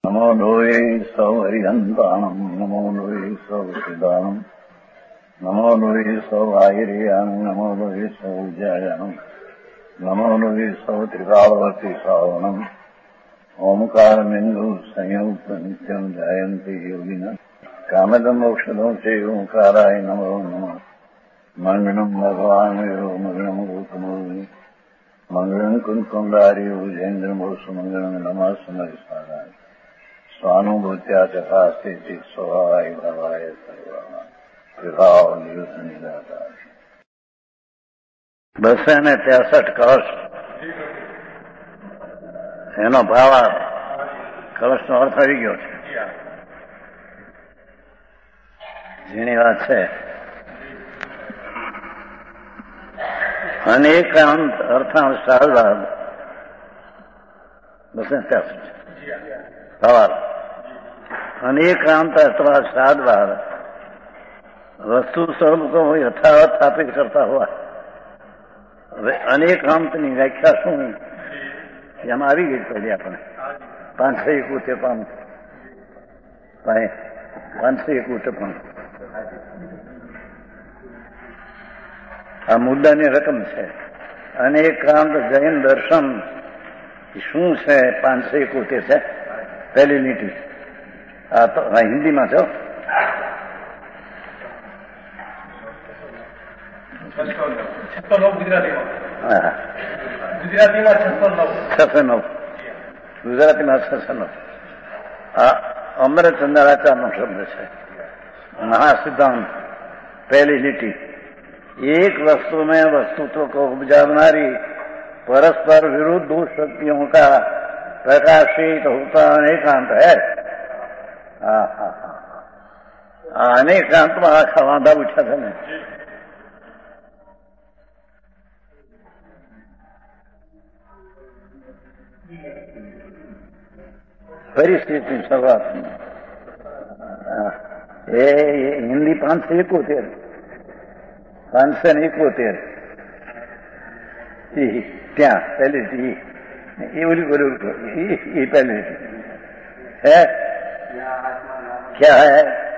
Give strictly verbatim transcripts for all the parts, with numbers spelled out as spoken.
नमो लोये सौहरिहन्ताणम् नमो लोये सौहृदानम् नमो लोये सौभागिर्यानम् नमो लोये सौविजयानम् नमो लोये सौत्रिकालवती सावनम् ओंकारमिन्दु संयुक्त नित्यम् जायन्ति योगिनः कामदम् मोक्षदम् च ओंकाराय नमो नमः मङ्गलम् भगवान् वीरो मङ्गलम् रूपमोहि मङ्गलम् कुन्कुण्डारि भुजेन्द्रमोसु मङ्गलम् नमः समरिसाराय स्वानुभूत्या चकास्ते स्वभावाय भवाय सर्वा निदाता બસો ને ત્રેસઠ કળશ એનો ભાવ કળશનો અર્થ આવી ગયો છે. જેની વાત છે અનેકાંત અર્થાંશાદ બસો ત્રેસઠ ભાવ अनेकांत अथवा साधवाद वस्तु स्वरूप को यथावत स्थापित करता हुआ. હવે અનેકાંતની વ્યાખ્યા શું એમાં આવી ગઈ પહેલી આપણે પાંચસો એકોતેર પામ પાંચસો એકોતેર પામ આ મુદ્દાની રકમ છે. અનેકાંત જૈન દર્શન શું છે? પાંચસો એકોતેર છે પહેલી લીટી. આ તો હિન્દીમાં છો. છસો નવ ગુજરાતીમાં ગુજરાતીમાં છસો નવ છસો નવ ગુજરાતીમાં છસો નવ આ અમરચંદ્રાચાર્યનો શબ્દ છે. મહાસિદ્ધાંત પહેલી લીટી. एक वस्तु में वस्तुत्व को उपजावनारी परस्पर विरुद्ध दो शक्तियों का प्रकाशित होता अनेकांत है. અનેકાંતમાં આખા વાંધા ઉઠ્યા છે ને. પરિસ્થિતિ શરૂઆત એ હિન્દી પાંચસો એકોતેર પાંચસો ને એકોતેર ત્યાં પહેલી એ ઓલી બોલું એ પહેલી હે क्या है?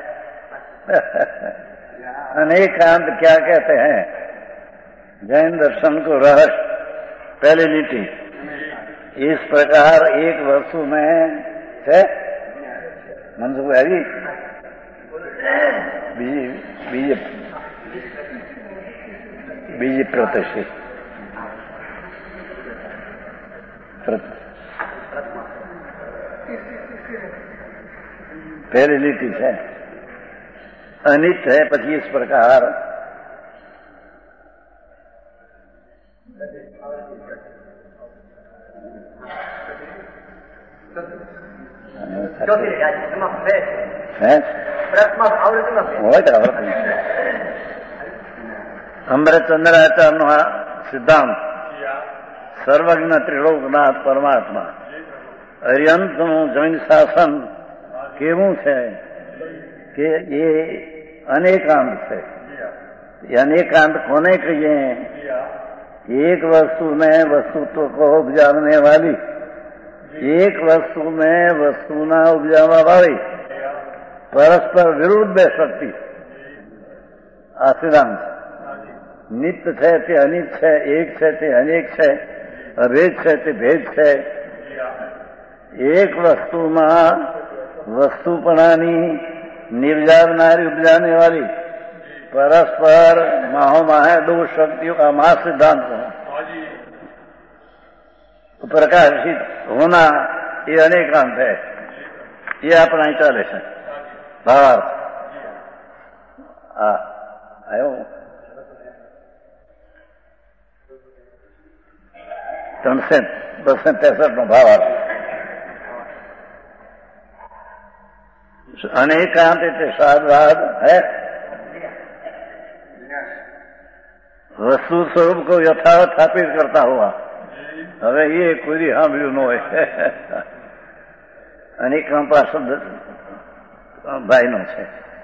अनेकांत क्या कहते हैं? जैन दर्शन को रहस्य पहले लीटी. इस प्रकार एक वस्तु में है मनसुख है बीज बीज बीज प्रतिष्ठित पहली લીટી છે. અનિત है પછી इस प्रकार અમરચંદ્રાચાર્યનો આ સિદ્ધાંત સર્વજ્ઞ ત્રિલોકનાથ પરમાત્મા અર્યંતનું જૈન શાસન કેવું છે કે એ અનેકાંત છે. ये अनेकांत कोने कहिए? एक वस्तु में वस्तुत्व को उपजाने वाली, एक वस्तु में वस्तु ना उपजावा वाली परस्पर विरुद्ध शक्ति आ सिद्धांत. नित्य છે તે અનિત છે, એક છે તે અનેક છે, અભેદ છે તે ભેદ છે. એક વસ્તુમાં વસ્તુપણાની निर्जावनारी उपजाने वाली परस्पर माहोमाह दो शक्तियों का महासिद्धांत प्रकाशित होना ये अनेकांत है. ये अपना ही चाले છે भावार्थ आयो ત્રણસો બસો ત્રેસઠ નો ભાવાર્થ. अनेकांत એટલે साधवाद है. वस्तु स्वरूप को यथावत स्थापित करता हुआ. હવે એ કોઈ સાંભળ્યું ન હોય. અનેકાંત શબ્દ ભાઈનો છે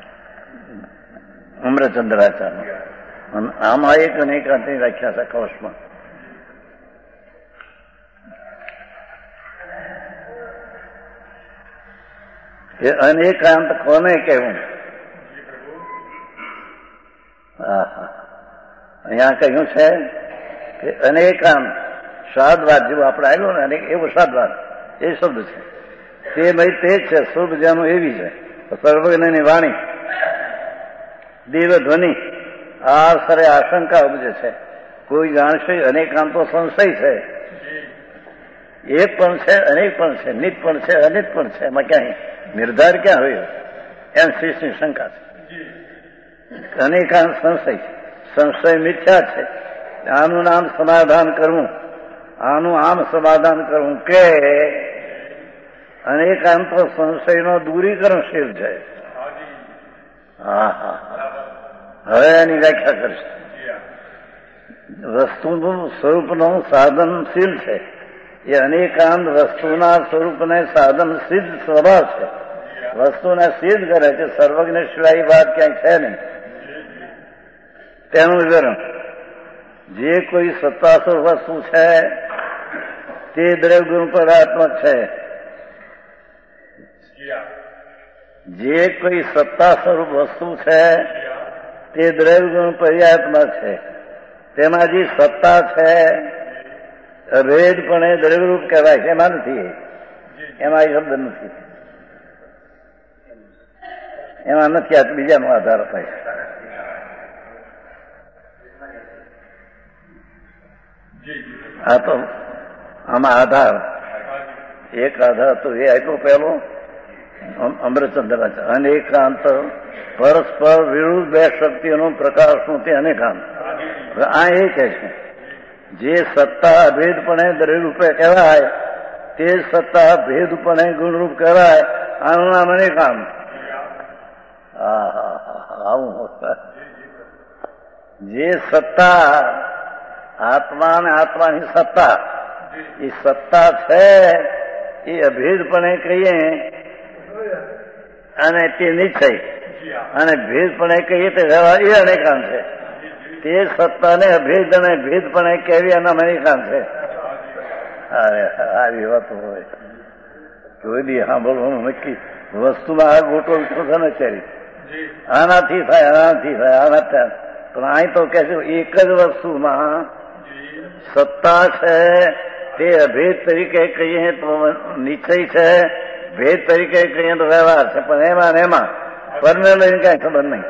અમરચંદ્રાચાર્ય. આમાં એક અનેકાંતની વ્યાખ્યા છે કૌશમાં. એ અનેકાંત કોને કહેવું? હા હા અહીંયા કહ્યું છે કે અનેકાંત સાદવાદ જેવું આપણે આવ્યું ને અનેક એવો સાદવાદ એ શબ્દ છે. તે ભાઈ તે જ છે શુભ જેનું એવી છે સર્વજ્ઞની વાણી દિવ્ય ધ્વનિ આ સરે આશંકા ઉપજે છે. કોઈ જાણશે અનેકાંતો સંશય છે. એક પણ છે અનેક પણ છે નિત પણ છે અનિત પણ છે એમાં ક્યાંય નિર્ધાર ક્યાં હોય એમ શિષ્યની શંકા છે. અનેકાંત સંશય સંશય મિથ્યા છે. આનું નામ સમાધાન કરવું આનું આમ સમાધાન કરવું કે અનેકાંતો સંશયનો દૂરીકરણશીલ છે. હા હા હવે એની વ્યાખ્યા કરશે. વસ્તુનું સ્વરૂપનું સાધનશીલ છે. એ અનેકાંત વસ્તુના સ્વરૂપને સાધન સિદ્ધ સ્વભાવ છે. વસ્તુને સિદ્ધ કરે છે. સર્વજ્ઞ સિવાય વાત ક્યાંય છે નહીં. તેનું વિવરણ જે કોઈ સત્તાસુર વસ્તુ છે તે દ્રવ્યગુણ પદાત્મક છે. જે કોઈ સત્તા સ્વરૂપ વસ્તુ છે તે દ્રવ્યગુણ પર્યાત્મક છે. તેમાં જે સત્તા છે અભેદપણે દ્રવ્યરૂપ કહેવાય છે. એમાં નથી એમાં એ શબ્દ નથી એમાં નથી આ બીજાનો આધાર અપાય. આ તો આમાં આધાર એક આધાર તો એ આપ્યો પહેલો અમૃતચંદ્રાચાર્ય અનેકાંત પરસ્પર વિરુદ્ધ બે શક્તિઓનું પ્રકાશનું તે અનેકાંત. આ એ કહે છે જે સત્તા અભેદપણે દ્રવ્યરૂપે કહેવાય તે સત્તા ભેદપણે ગુણરૂપ કહેવાય. આનું નામ અનેકાંત. હા હા હા આવું જે સત્તા આત્મા અને આત્માની સત્તા એ સત્તા છે એ અભેદપણે કહીએ અને તે નિશ્ચય અને ભેદપણે કહીએ તે વ્યવહાર એ અનેકાંત છે. તે સત્તાને અભેદ અને ભેદપણે કહેવી એના અનેકાંત છે. અરે આવી વાતો હોય કોઈ દી સાંભળવાનું નક્કી. વસ્તુમાં આ ગોટો વિશ્વ નથી. આનાથી થાય આનાથી થાય આના થાય પણ અહીં તો કે છે એક જ વસ્તુમાં સત્તા છે તે અભેદ તરીકે કહીએ તો નિશ્ચય છે ભેદ તરીકે કહીએ તો વ્યવહાર છે. પણ એમાં એમાં પરને લઈને કઈ ખબર નહીં.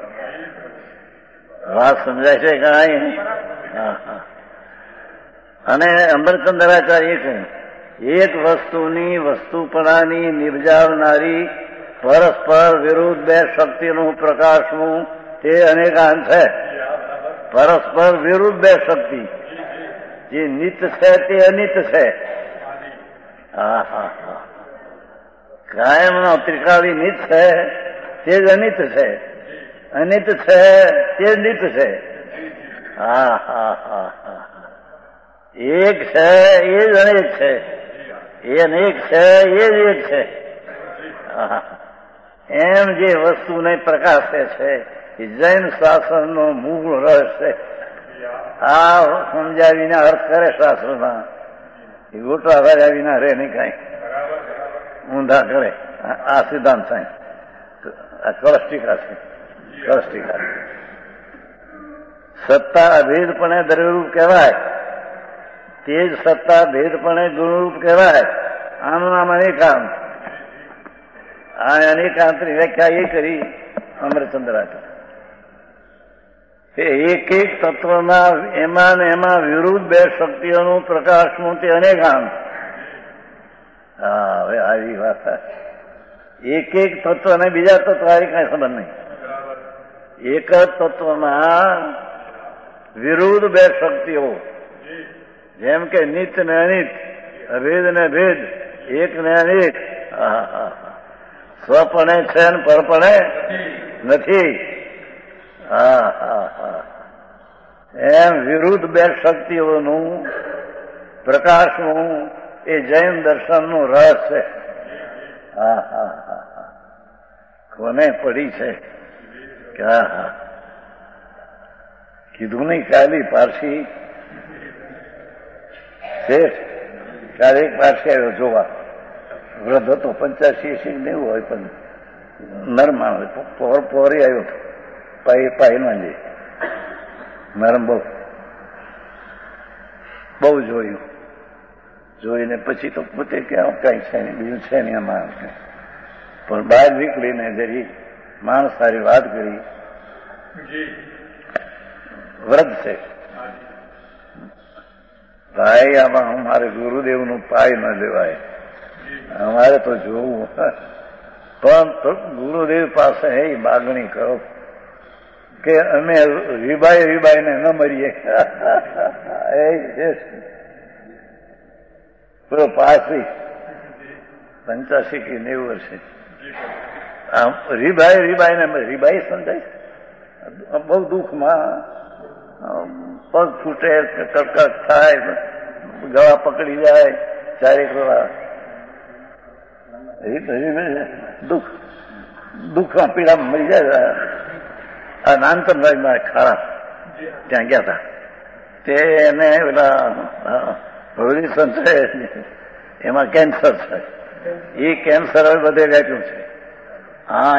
વાત સમજાય છે કઈ? હા હા અને અમરચંદ્રાચાર્ય કહ્યું એક વસ્તુની વસ્તુપણાની નિર્જાવનારી પરસ્પર વિરુદ્ધ બે શક્તિનું પ્રકાશનું તે અનેકાંત છે. પરસ્પર વિરુદ્ધ બે શક્તિ જે નિત છે તે અનિત છે. હા હા હા કાયમનો ત્રિકાળી નિત છે તે જ અનિત છે. અનિત છે તે જ નિત છે. હા હા હા હા એક છે એ જ અનેક છે. એ અનેક છે એ જ એક છે. હા એમ જે વસ્તુને પ્રકાશે છે એ જૈન શાસનનો મૂળ રસ છે. આ સમજાવીને અર્થ કરે શાસ્ત્રમાં એ ગોટા ભર્યા વિના રે નહીં કઈ ઊંધા કરે. આ સિદ્ધાંત સાંઈ આ કળષ્ટિકા છે. કળષ્ટિકા સત્તા અભેદપણે દ્રવ્યરૂપ કહેવાય તે જ સત્તા ભેદપણે ગુણરૂપ કહેવાય. આનું નામ અનેકાંત. આ અનેકાંતની વ્યાખ્યા એ કરી અમરચંદ્રાચાર્ય કે એક એક તત્વના એમાં ને એમાં વિરુદ્ધ બે શક્તિઓનું પ્રકાશનું તે અનેકાંત. હા હવે આવી વાત એક એક તત્વ અને બીજા તત્વ આવી કઈ ખબર નહીં. એક જ તત્વમાં વિરુદ્ધ બે શક્તિઓ જેમ કે નિત ને અનિત અભેદ ને ભેદ એક ને અનેક સ્વપણે છે ને પરપણે નથી. હા હા હા એમ વિરુદ્ધ બે શક્તિઓનું પ્રકાશનું એ જૈન દર્શનનું રહસ્ય છે. હા હા હા હા કોને પડી છે કે હા હા કીધું નહીં કાલી પારસી શેઠ કાલે એક પારસી આવ્યો જોવા વૃદ્ધ હતો પંચ્યાસી એસી નેવું હોય, પણ નરમાણ પોર પોરી આવ્યો હતો, પાઈ પાઈમાં જઈ નરમ બહુ બહુ જોયું. જોઈને પછી તો પોતે કે કઈ છે નહીં, બીજું છે નહીં આ માણસ. પણ બહાર નીકળીને જરી માણસ સારી વાત કરી. વ્રત છે ભાઈ, આમાં અમારે ગુરુદેવનું પાય ન લેવાય, અમારે તો જોવું. પણ ગુરુદેવ પાસે એ માગણી કરો કે અમે રીબાઈ રીબાઈને ન મરીએ. પૂરો પાસી પંચ્યાસી કે નેવું વર્ષે આમ રીબાઈ રીબાઈને રીબાઈ સમજાય, બહુ દુઃખમાં પગ ફૂટે, કડકડ થાય, ગળા પકડી જાય, ચારેક દુઃખ દુઃખમાં પીડામાં મરી જાય. આ નાનતનભાઈ ખારા ત્યાં ગયા હતા, તેને પેલા ભવલી સંત એમાં કેન્સર છે, એ કેન્સર હવે બધે વેચ્યું છે. હા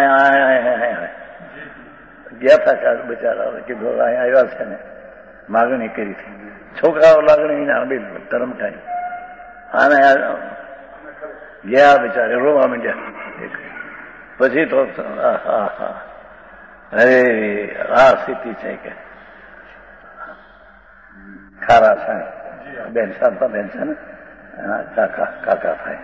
ગયા હતા બિચારા, કીધું અહીંયા આવ્યા છે ને માગણી કરી હતી. છોકરાઓ લાગણી બિલકુલ ધરમટાઈ અને ગયા બિચારે રોવા માંડ્યા. પછી તો અરે આ સ્થિતિ છે કે ખારા થાય બેન, શાંતા બેન છે ને કાકા કાકા થાય.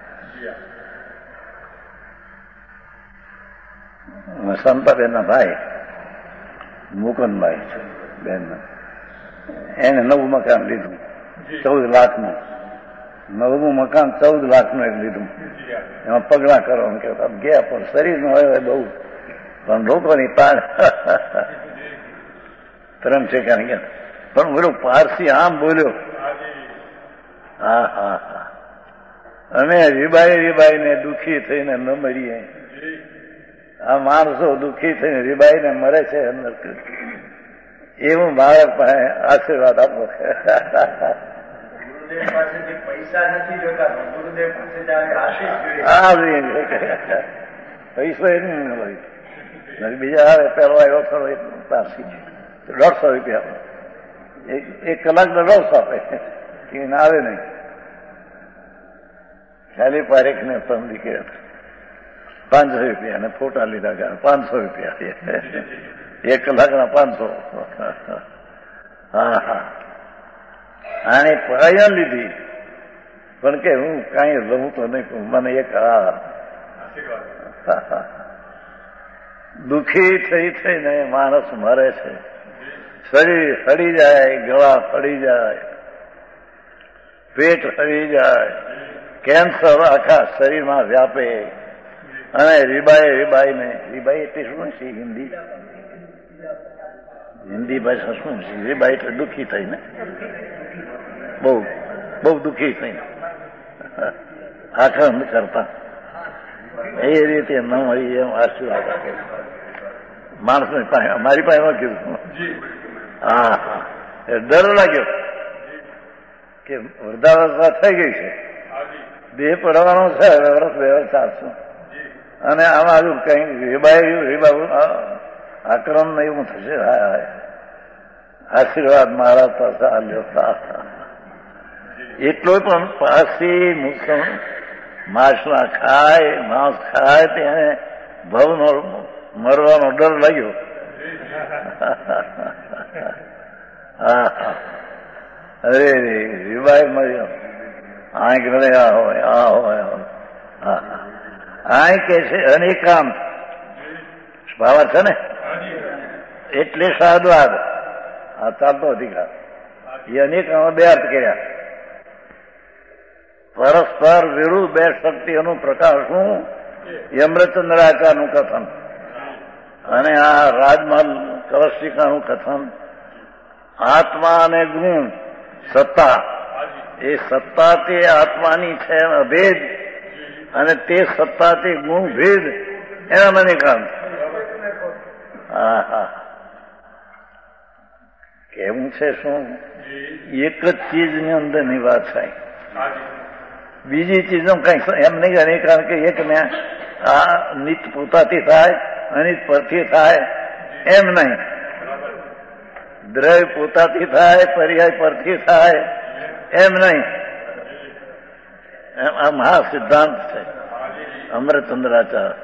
શાંતાબેન ના ભાઈ મુકુંદભાઈ છે બેન, એને નવું મકાન લીધું ચૌદ લાખ નું. નવું મકાન ચૌદ લાખ નું એક લીધું. એમાં પગલા કરો કે ગયા, પણ શરીર નું હોય બહુ, પણ લોકોની પાડ ત્રણ ઠેકાને ગયા. પણ બોલો પારસી આમ બોલ્યો, હા હા હા અમે રીબાઈ રીબાઈને દુઃખી થઈને ન મરીએ. આ માણસો દુઃખી થઈને રીબાઈને મરે છે અંદર. એવું બાળક પાસે આશીર્વાદ આપો. પૈસા નથી જોતા, ગુરુદેવ પાસે પૈસો એ નહીં, બીજા આવે પેલો આવ્યો ખરો પારસી દોઢસો રૂપિયા એક કલાક દોઢસો આપે, ના આવે નહીં. ખાલી પારેખ ને પંદી કે પાંચસો રૂપિયા ને ફોટા લીધા ગયા પાંચસો રૂપિયા, એક કલાકના પાંચસો. હા હા આને પાયા લીધી, પણ કે હું કાંઈ રહું તો નહીં, મને એક આ દુઃખી થઈ થઈને માણસ મરે છે. શરીર સડી જાય, ગળા સડી જાય, પેટ સડી જાય, કેન્સર આખા શરીરમાં વ્યાપે. અને રીબાઈ રીબાઈને રીબાઈ એટલે શું છે હિન્દી હિન્દી ભાષા શું છે? રીબાઈ એટલે દુઃખી થઈને, બહુ બહુ દુઃખી થઈને આખંડ કરતા એ રીતે ન મળી એમ આશીર્વાદ આપે માણસની પાસે. મારી પાસે એમાં કીધું, હા હા ડર લાગ્યો કે વૃદ્ધાવસ્થા થઈ ગઈ છે, દેહ પડવાનો છે, વર્ષ બે વર્ષ ચાલશું, અને આમાં હજુ કઈ રીબાઈ રીબા આક્રમ ને એવું થશે. આશીર્વાદ મારા તો ચાલ્યો. એટલો પણ પાસી મુસલમાન માછલા ખાય, માંસ ખાય, તેને ભવનો મરવાનો ડર લાગ્યો. હા હા અરે રીબાઈ મર્યો, આંખ રડે આ હોય આ હોય. હા હા આ કે છે અનેકાંત ભાવ છે ને, એટલે સાદવાદ આ ચાલતો અધિકાર. એ અનેકાંત બે અર્થ કર્યા, પરસ્પર વિરુદ્ધ બે શક્તિઓનું પ્રકાશનું યમૃતચંદ્રાકારનું કથન, અને આ રાજમહલ કલશિકાનું કથન. આત્મા અને ગુણ સત્તા, એ સત્તા તે આત્માની છે અભેદ, અને તે સત્તા તે ગુણ ભેદ એના મને કામ. હા હા કેવું છે શું? એક જ ચીજની અંદરની વાત થાય. બીજી ચીજનો કંઈક એમ નહીં કરે, કારણ કે એક ને આ નિત પોતાથી થાય, અનિત પરથી થાય એમ નહીં. દ્રવ્ય પોતાથી થાય, પર્યાય પરથી થાય એમ નહીં. એમ આ મહા સિદ્ધાંત છે અમરચંદ્રાચાર્ય.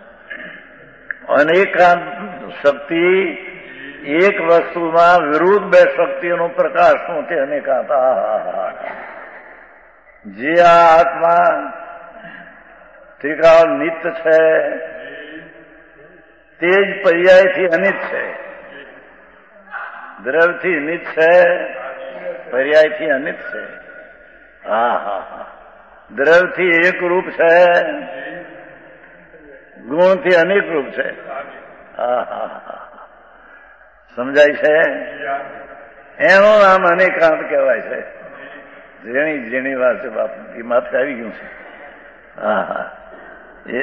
અનેકાંત શક્તિ એક વસ્તુમાં વિરુદ્ધ બે શક્તિઓનો પ્રકાશ શું તે અનેકાંત. જે આ આત્મા ત્રિકાળ નિત્ય છે તે જ પર્યાયથી અનિત છે. દ્રવ્યથી નિત છે, પર્યાયથી અનિત છે. હા હા હા દ્રવ્યથી એક રૂપ છે, ગુણથી અનેક રૂપ છે. હા હા હા સમજાય છે? એનું નામ અનેકાંત કહેવાય છે. ઝીણી ઝીણી વાત છે બાપ, એ માથે આવી ગયું છે. હા હા એ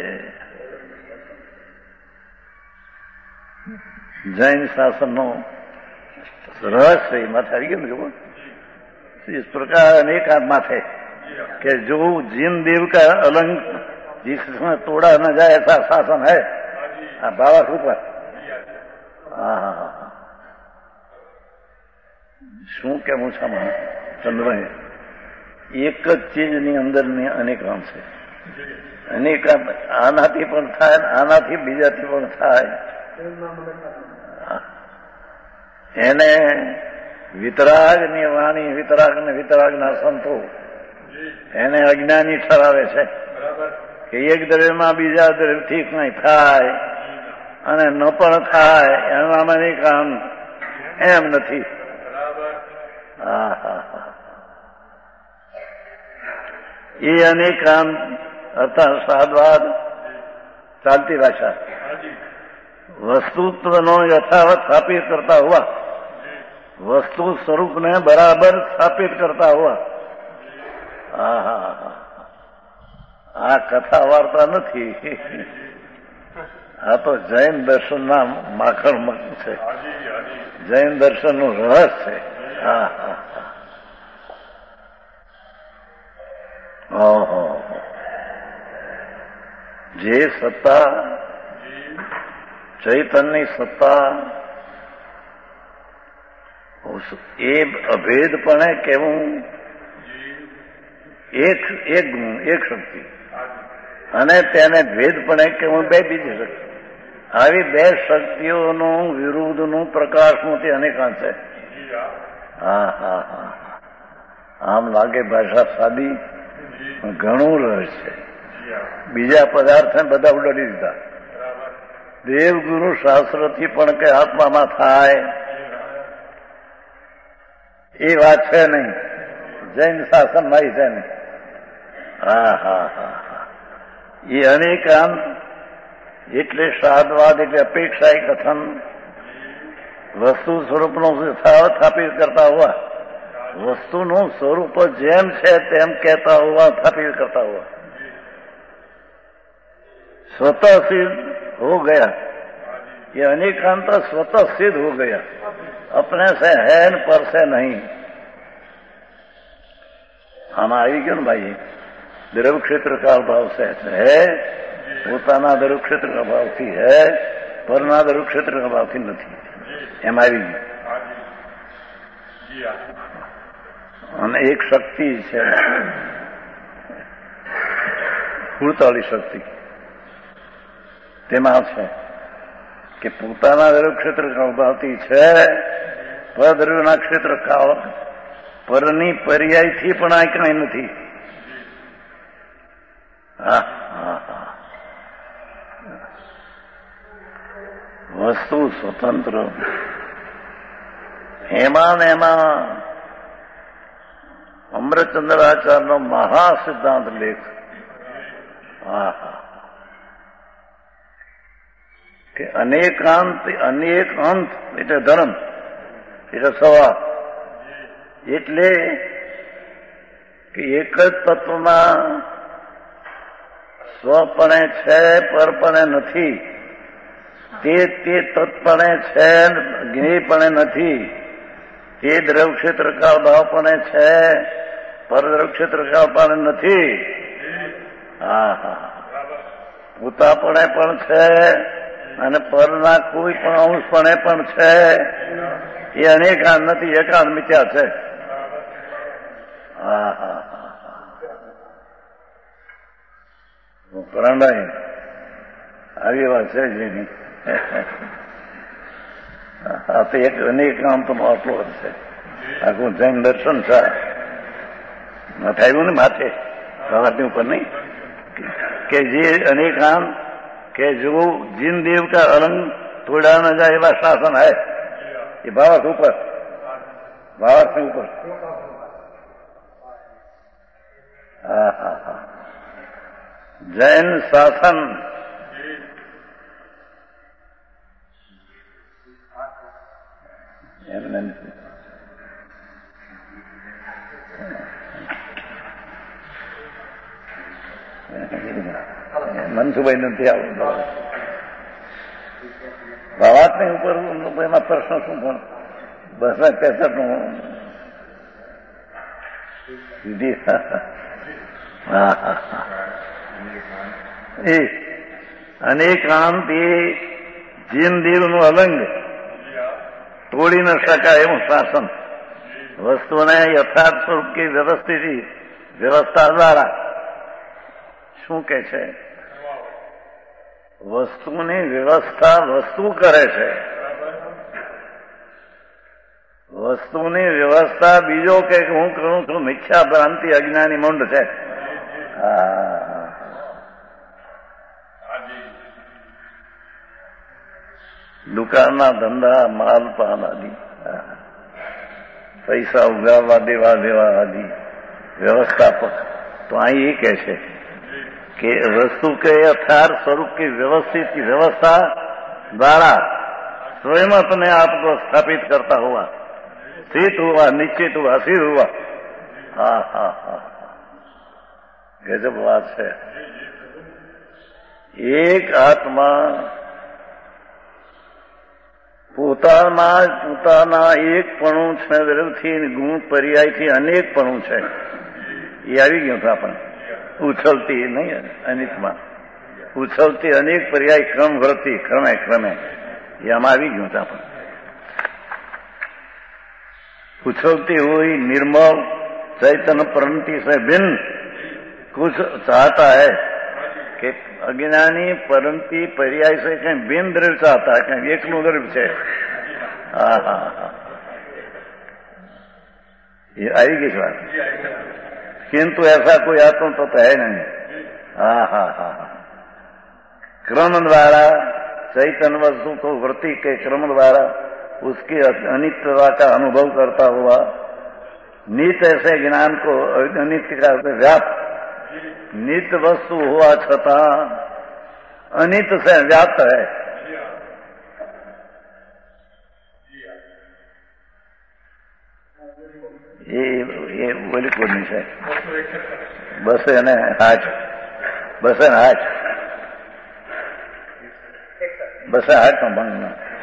જૈન શાસનનો રહસ્ય એ માથે આવી ગયું ને. इस प्रकार अनेकांत माथे कि जो जिन देव का अलंग जिसमें तोड़ा न जाए ऐसा शासन है बाबा ऊपर. હા હા હા શું કેવું છે મને ચંદ્રભાઈ? એક જ ચીજની અંદરની અનેકાંત છે. અનેકાંત આનાથી પણ થાય, આનાથી બીજાથી પણ થાય. એને વિતરાગની વાણી, વિતરાગ ને વિતરાગના સંતો એને અજ્ઞાની ઠરાવે છે કે એક દ્રવ્યમાં બીજા દ્રવ્યથી કઈ થાય અને ન પણ થાય એમાં અનેકાંત એમ નથી. હા હા હા એ અનેકાંત અર્થાત સાદવાદ ચાલતી ભાષા વસ્તુત્વનો યથાવત સ્થાપિત કરતા હોવા, વસ્તુ સ્વરૂપને બરાબર સ્થાપિત કરતા હોવા. હા હા હા આ કથા વાર્તા નથી, આ તો જૈન દર્શનના માખણ મત છે, જૈન દર્શનનું રહસ્ય છે. હા હા ઓહો જે સત્તા ચૈતન્યની સત્તા એ અભેદપણે કેવું એક એક ગુણ એક શક્તિ અને તેને ભેદપણે કેવું બે બીજી શક્તિ. આવી બે શક્તિઓનું વિરુદ્ધનું પ્રકાશનું તે અનેકાંત છે. હા હા હા આમ લાગે ભાષા સાદી, ઘણું રહે છે. બીજા પદાર્થને બધા ઉડાડી દીધા. દેવગુરુ શાસ્ત્રથી પણ કે આત્મામાં થાય એ વાત છે નહીં, જૈન શાસનમાં છે નહીં. હા હા હા હા એ અનેકાંત એટલે સાદવાદ એટલે અપેક્ષાએ કથન વસ્તુ સ્વરૂપનો સ્થાપિત કરતા હોવા, વસ્તુનું સ્વરૂપ જેમ છે તેમ કહેતા હોવા, સ્થાપિત કરતા હોવા. स्वतः सिद्ध हो गया, ये अनेकांत स्वतः सिद्ध हो गया, अपने से है न पर से नहीं. આમાં આવી ગયો ને ભાઈ, દ્રવ ક્ષેત્ર કા અભાવ છે હે, પોતાના દ્રવ ક્ષેત્ર અભાવથી હે, પરના દ્રવ ક્ષેત્ર અભાવથી નથી, એમ આવી ગયું. અને એક શક્તિ છે હુડતાળી શક્તિ, તેમાં છે કે પોતાના દ્રવ ક્ષેત્ર અભાવથી છે, પરદ્રવ્યના ક્ષેત્ર કાળ પરની પર્યાયથી પણ આ કઈ નથી. હા હા હા વસ્તુ સ્વતંત્ર એમાં ને એમાં અમરચંદ્રાચાર્યનો મહા સિદ્ધાંત લેખ. હા હા કે અનેકાંત અનેક અંત એટલે ધર્મ એટલે સવા, એટલે કે એક જ તત્વમાં સ્વપણે છે પરપણે નથી, તે તે તત્પણે છે જ્ઞેયપણે નથી, તે દ્રવ ક્ષેત્ર કાળ ભાવપણે છે પરદ્રવ ક્ષેત્ર કાળપાને નથી. હા હા પોતાપણે પણ છે અને પરના કોઈ પણ અંશપણે પણ છે. એ અનેકાંત નથી, એકાંત મિથ્યા છે. હા હા હા કરંડાઈ આવી વાત છે જેની આ તો એક અનેકાંત નો આટલો જ છે. આખું જૈન દર્શન છે થયું ને માથે સવારની ઉપર નહીં કે જે અનેકાંત કે જો જીન દેવ કા અલંગ તોડા ન જાય એવા શાસન હૈ. ये भावार्थ ऊपर भावार्थ से ऊपर हाँ हाँ हाँ जैन शासन મનસુભાઈ નથી આવું ભાવાર્થની ઉપર એમાં પ્રશ્ન શું પણ બસ પેસઠ નું વિધિ એ અનેકાંત એ જીન દેવનું અલંગ તોડી ન શકાય એવું શાસન વસ્તુને યથાર્થ સ્વરૂપ કે વ્યવસ્થિત વ્યવસ્થા દ્વારા શું કે છે વસ્તુની વ્યવસ્થા વસ્તુ કરે છે. વસ્તુની વ્યવસ્થા બીજો કે હું કરું છું મિથ્યા ભ્રાંતિ અજ્ઞાની મૂંડ છે. દુકાનના ધંધા માલ પાન આદિ પૈસા ઉગાવવા દેવા દેવા આદિ વ્યવસ્થાપક તો અહીં એ કહે છે कि वस्तु के यथार्थ स्वरूप की व्यवस्थित की व्यवस्था द्वारा स्वयं अपने आप को स्थापित करता हुआ स्थित हुआ निश्चित हुआ स्थिर हुआ. हाँ हाँ हाँ गजब बात है. एक आत्मा પોતાના પોતાના એકપણું છે વિરોધથી ગુણ પર્યાયથી અનેકપણું છે. એ આવી ગયું છે આપણને ઉછળતી નહીં અનિતમાં ઉછળતી અનેક પર્યાય ક્રમ વૃત્તિ ક્રમે ક્રમે એ આમાં આવી ગયું છે આપણે. ઉછળતી हुई निर्मल चैतन्य परंती से भिन्न कुछ चाहता है कि अज्ञानी परंती पर्याय से कहीं भिन्न द्रव्य चाहता है, कहीं एकલું દ્રવ્ય છે. હા હા હા ये आई गई बात. किंतु ऐसा कोई आत्म तत्व है नहीं. हाँ हाँ हाँ क्रम द्वारा चैतन्य वस्तु को वृत्ति के क्रम द्वारा उसकी अनित्यता का अनुभव करता हुआ नित्य ऐसे ज्ञान को अनित्य का व्याप्त नित्य वस्तु हुआ छता अनित्य से व्याप्त है. એ એ બોલી કોની છે બસો અને આઠ બસો ને આઠ બસો આઠ નો ભંગ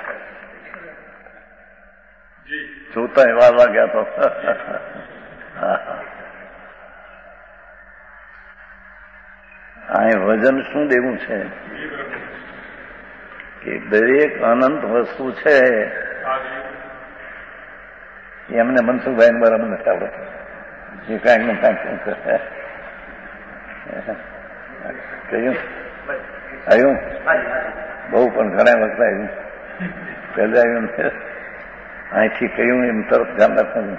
જોતા વાર વાગ્યા તો અહીં વજન શું દેવું છે કે દરેક અનંત વસ્તુ છે એમને મનસુખભાઈ બરાબર નથી આવડે એ કાંઈક ને કાંઈક શું કરે કહ્યું આવ્યું બહુ પણ ઘણા વખત આવ્યું પહેલા આવ્યું અહીંથી કહ્યું એમ તરત ધ્યાન રાખવું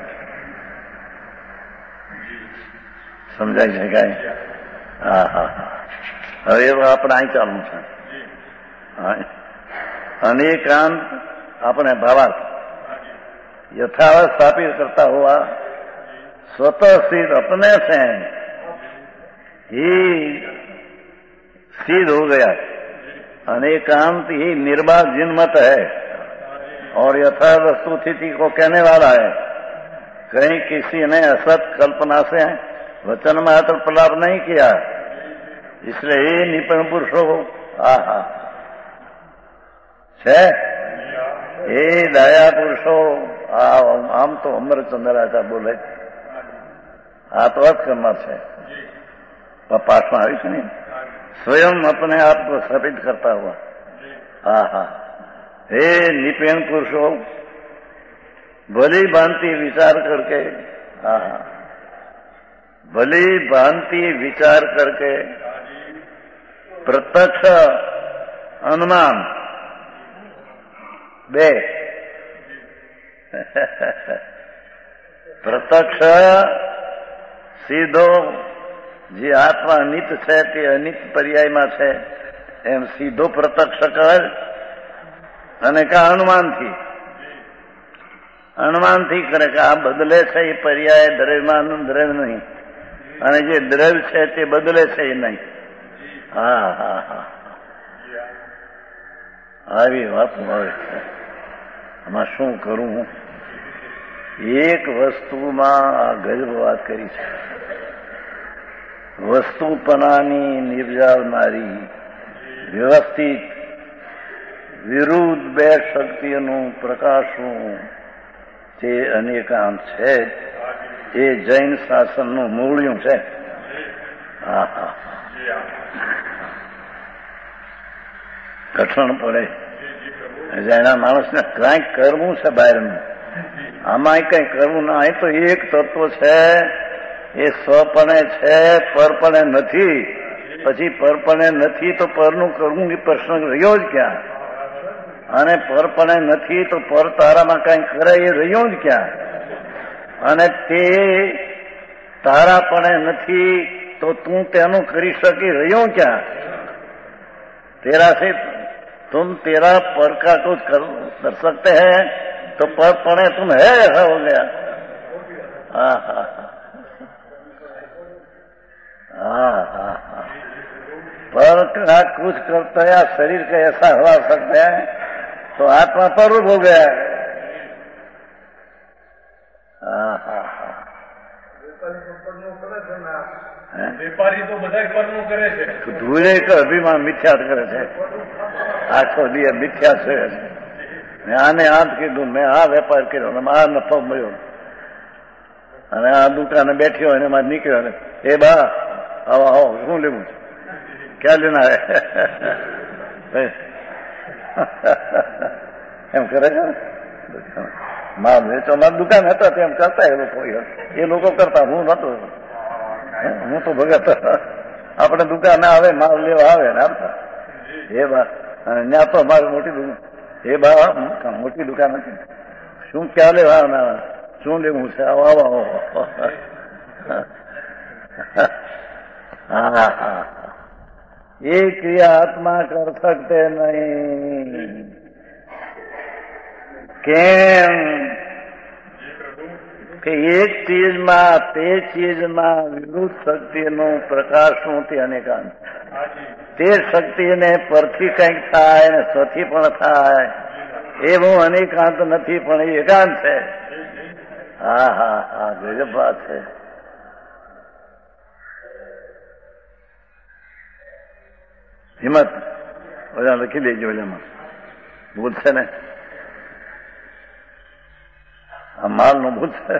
સમજાય છે કાંઈ. હા હા હા હવે આપણે અહીં ચાલુ છે. અનેકાંત આપણે ભાવાર્થ यथावत स्थापित करता हुआ स्वतः सिद्ध अपने से ही सिद्ध हो गया. अनेकांत ही निर्बाध जिनमत है और यथा वस्तु स्थिति को कहने वाला है. कहीं किसी ने असत कल्पना से वचन मात्र प्रलाप नहीं किया. इसलिए ये निपुण पुरुषो आहा છે એ દયા પુરુષો આમ તો અમરચંદ્રાચાર્ય બોલે આ તો અર્થ કરનાર છે. પાઠમાં આવી છે ને, સ્વયં अपने आप को स्थापित करता हुआ. હા હા, હે નિપેણ પુરુષો, ભલી ભાંતિ વિચાર કરકે, હા હા, ભલી ભાંતિ વિચાર કરકે પ્રત્યક્ષ અનુમાન બે, પ્રત્યક્ષ સીધો જે આત્મા અનિત છે તે અનિત પર્યાયમાં છે એમ સીધો પ્રત્યક્ષ કર, અને કા અનુમાનથી, અનુમાનથી કરે કે આ બદલે છે એ પર્યાય દ્રવ્યમાં દ્રવ્ય નહીં, અને જે દ્રવ્ય છે તે બદલે છે એ નહીં. હા હા હા, આવી વાત મળે છે. આમાં શું કરું હું? એક વસ્તુમાં આ ગજબ વાત કરી છે. વસ્તુપનાની નિર્જાવનારી વ્યવસ્થિત વિરુદ્ધ બે શક્તિઓનું પ્રકાશવું જે અનેકાંત છે એ જૈન શાસનનું મૂળિયું છે. હા હા, કઠણ પડે એના માણસને કાંઈક કરવું છે બહારનું, આમાં કંઈ કરવું ના. એ તો એક તત્વ છે, એ સ્વપણે છે, પરપણે નથી. પછી પરપણે નથી તો પરનું કરવું એ પ્રશ્ન રહ્યો જ ક્યાં? અને પરપણે નથી તો પર તારામાં કંઈ કરે એ રહ્યો જ ક્યાં? અને તે તારાપણે નથી તો તું તેનું કરી શકી રહ્યો ક્યાં? तेरा से तुम तेरा पर का कुछ कर, कर सकते हैं तो पर पड़े तुम है ऐसा हो गया. हाँ हाँ हाँ हाँ हाँ, पर का कुछ करते या शरीर का ऐसा हुआ सकते हैं तो आत्मा पररूप हो गया. हाँ हाँ हाँ, વેપારી તો બધા પરનું કરે છે, ધૂળે કે અભિમાન મિથ્યા કરે છે, આખો દી મિથ્યા છે. મેં આને આ કીધું, મેં આ વેપાર કર્યો, આ નફો મળ્યો, અને આ દુકાને બેઠ્યો અને એમાં નીકળ્યો. એ બા આવો આવો, શું લેવું છે? ક્યાં લેના એમ કરે છે. માલ વેચો, મારી દુકાન હતા તેમ કરતા એ લોકો, એ લોકો કરતા, હું નતો. હું તો ભગત, આપણે દુકાને આવે, માલ લેવા આવે ને આપતા. એ બા ત્યાં તો મારી મોટી દુકાન, એ બા મોટી દુકાન હતી. શું ક્યાં લેવા, શું લેવું છે? આવો આવો આવો. હા હા, એ ક્રિયા આત્મા કર શકતે નહીં. કેમ કે એક ચીજમાં તે ચીજમાં વિરુદ્ધ શક્તિનું પ્રકાશનું તે અનેકાંત. તે શક્તિને પરથી કંઈક થાય ને સ્વથી પણ થાય એવું અનેકાંત નથી, પણ એ એકાંત છે. હા હા હા, ગજબ વાત છે. હિંમત બધા લખી દેજો, એમાં ભૂલ છે ને, આ માલ નું ભૂલ છે.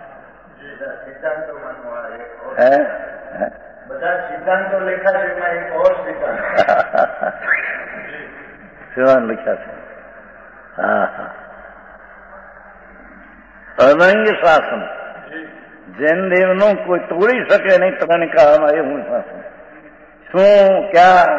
હે બધા સિદ્ધાંતો લખ્યા છે, એમાં એક ઓર સિદ્ધાંત સિદ્ધાંત લખ્યા છે. હા હા, અનંગ શાસન જૈન દેવનું કોઈ તોડી શકે નહીં. ત્રણ કાળમાં એવું શાસન. શું ક્યાં?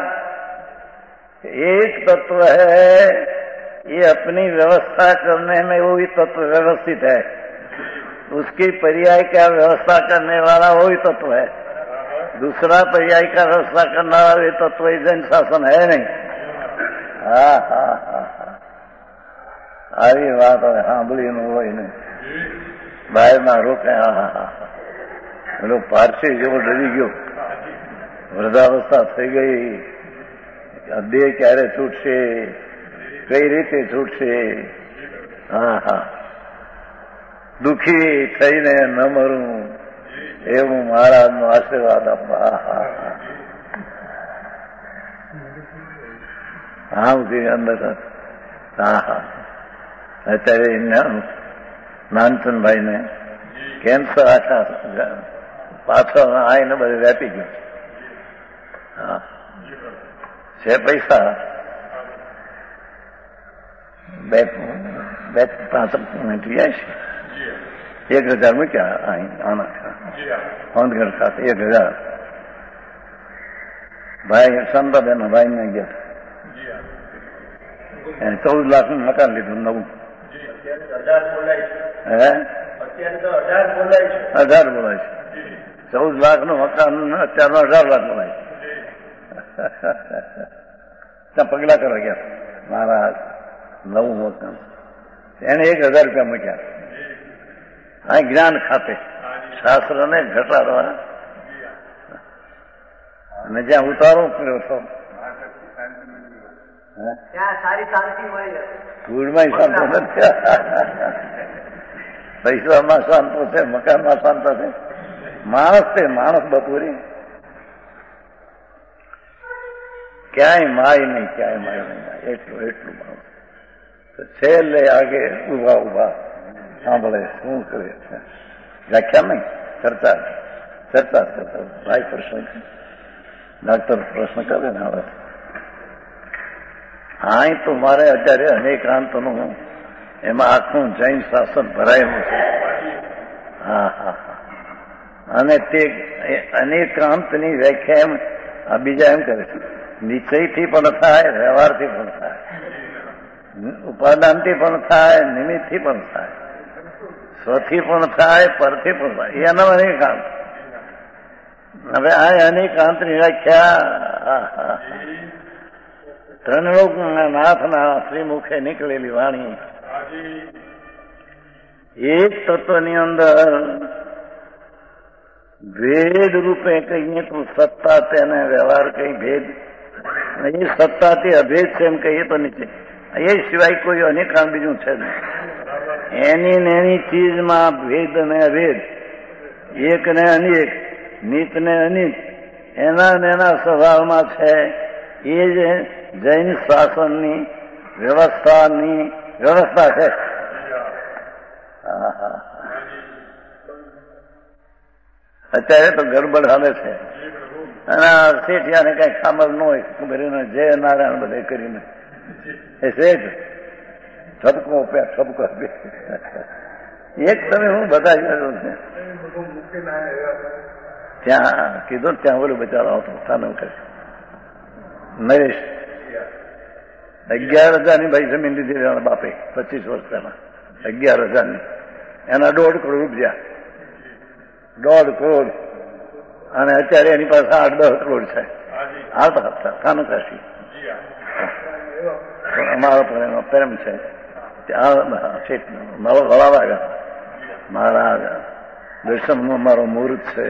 एक तत्व है, ये अपनी व्यवस्था करने में वो ही तत्व व्यवस्थित है, उसकी पर्याय का व्यवस्था करने वाला वो ही तत्व है. दूसरा पर्याय का व्यवस्था करने वाला ये तत्व जैन शासन है नहीं. હા હા હા હા, આવી વાત હવે સાંભળી નું હોય ને બહારના રોકે. હા હા હા, પેલો પારસી જેવો ડરી ગયો, વૃદ્ધાવસ્થા થઈ ગઈ, દેહ ક્યારે છૂટશે, કઈ રીતે છૂટશે. હા હા, દુઃખી થઈને ન મરું એવું મહારાજનો આશીર્વાદ આપવા. હા હા હા, હું અંદર. હા હા, અત્યારે નાનચંદભાઈને કેન્સર આખા પાછળ આવીને બધે વ્યાપી ગયું. હા છે પૈસા બે બે પાંચ મિનિટ જાય છે. એક હજાર મૂક્યા અહીં આના હોંદગઢ ખાતે એક હજાર ભાઈ શાંતાબેન ભાઈ ને ગયા એને ચૌદ લાખ નું મકાન લીધું નવું. હે અઢાર બોલાય છે. ચૌદ લાખ નું મકાન અત્યારમાં અઢાર લાખ બોલાય ત્યાં પગલા કરવા ગયા મહારાજ નવું મકાન એને એક હજાર રૂપિયા મૂક્યા આ જ્ઞાન ખાતે શાસ્ત્રને ઘટાડવા અને જ્યાં ઉતારો કર્યો હતો ત્યાં સારી શાંતિ મળી. ફૂડમાં શાંતો નથી, પૈસામાં શાંતો છે, મકાનમાં શાંતો છે. માણસ તે માણસ બપોરી ક્યાંય માય નહીં, ક્યાંય માય નહીં. એટલું એટલું માણસ છેલ્લે આગે ઉભા ઉભા સાંભળે શું કરે છે. વ્યાખ્યા નહીં, ચર્ચા ચર્ચા કરતા ભાઈ પ્રશ્ન ડાક્ટર પ્રશ્ન કરે ને હવે હા તો મારે અત્યારે અનેકાંતનું એમાં આખું જૈન શાસન ભરાયેલું છે. હા હા હા અને તે અનેકાંતની વ્યાખ્યા એમ આ બીજા એમ કરે છે નિશ્ચયથી પણ થાય, વ્યવહારથી પણ થાય, ઉપાદાનથી પણ થાય, નિમિત્તથી પણ થાય, સ્વથી પણ થાય, પરથી પણ થાય. એનો અનેકાંત. હવે આ અનેકાંતની વ્યાખ્યા ત્રણલોક નાથના શ્રીમુખે નીકળેલી વાણી એક તત્વની અંદર ભેદ રૂપે કહીએ તો સત્તા તેને વ્યવહાર કઈ ભેદ એ સત્તાથી અભેદ છે એમ કહીએ તો નીચે એ સિવાય કોઈ અનેકાંત બીજું છે નહીં. એની ને એની ચીજમાં ભેદ ને અભેદ, એક ને અનેક, નીત ને અનિત એના ને એના સ્વભાવમાં છે. એ જ જૈન શાસનની વ્યવસ્થાની વ્યવસ્થા છે. અત્યારે તો ગડબડ હાલે છે અને શેઠિયાને કઈ ખબર ન હોય ખબર જય નારાયણ બધે કરીને એ શેઠ ઠપકો આપ્યા ઠપકો આપ્યા એક તમે હું બધા ગયો છે ત્યાં કીધું ત્યાં ઓલું બચારો આવતો સ્થાન કરે નરેશ અગિયાર હજારની ભાઈ જમીન લીધી એના બાપે પચીસ વર્ષ પહેલા અગિયાર હજારની એના દોઢ કરોડ રૂપિયા દોઢ કરોડ અને અત્યારે એની પાસે આઠ દસ કરોડ છે. આવતા હતા થાનકાશી અમારો પણ એનો પ્રેમ છે. ત્યાં મારો વળાવા ગયા મારા દર્શનનો મારો મુહૂર્ત છે.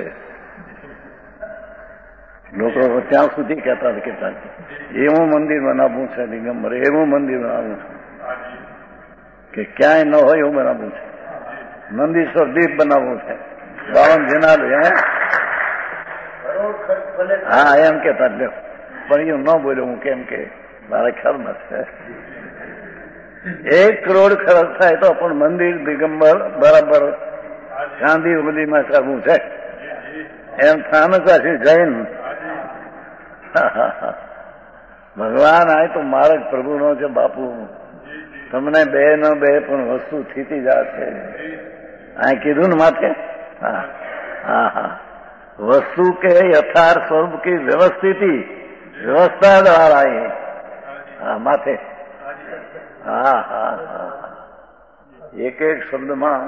લોકો ત્યાં સુધી કહેતા કહેતા એવું મંદિર બનાવવું છે દિગંબર, એવું મંદિર બનાવવું છે કે ક્યાંય ન હોય એવું બનાવવું છે. નંદીશ્વર દીપ બનાવવું છે, બાવન જનાલ હે હા એમ કેતા પણ એવું ન બોલ્યો હું કેમ કે મારા ખ્યાલમાં છે. એક કરોડ ખર્ચ થાય તો પણ મંદિર દિગંબર બરાબર ગાંધી મંદિરમાં કરવું છે એમ થાનકાશી જૈન ભગવાન આ તો માર્ગ પ્રભુનો છે બાપુ. તમને બે ન બે પણ વસ્તુ થીતી જશે. આ કીધું ને માથે હા હા હા વસ્તુ કે યથાર્થ સ્વરૂપ की વ્યવસ્થિતિ વ્યવસ્થા દ્વારા હા માથે હા હા હા એક એક શબ્દમાં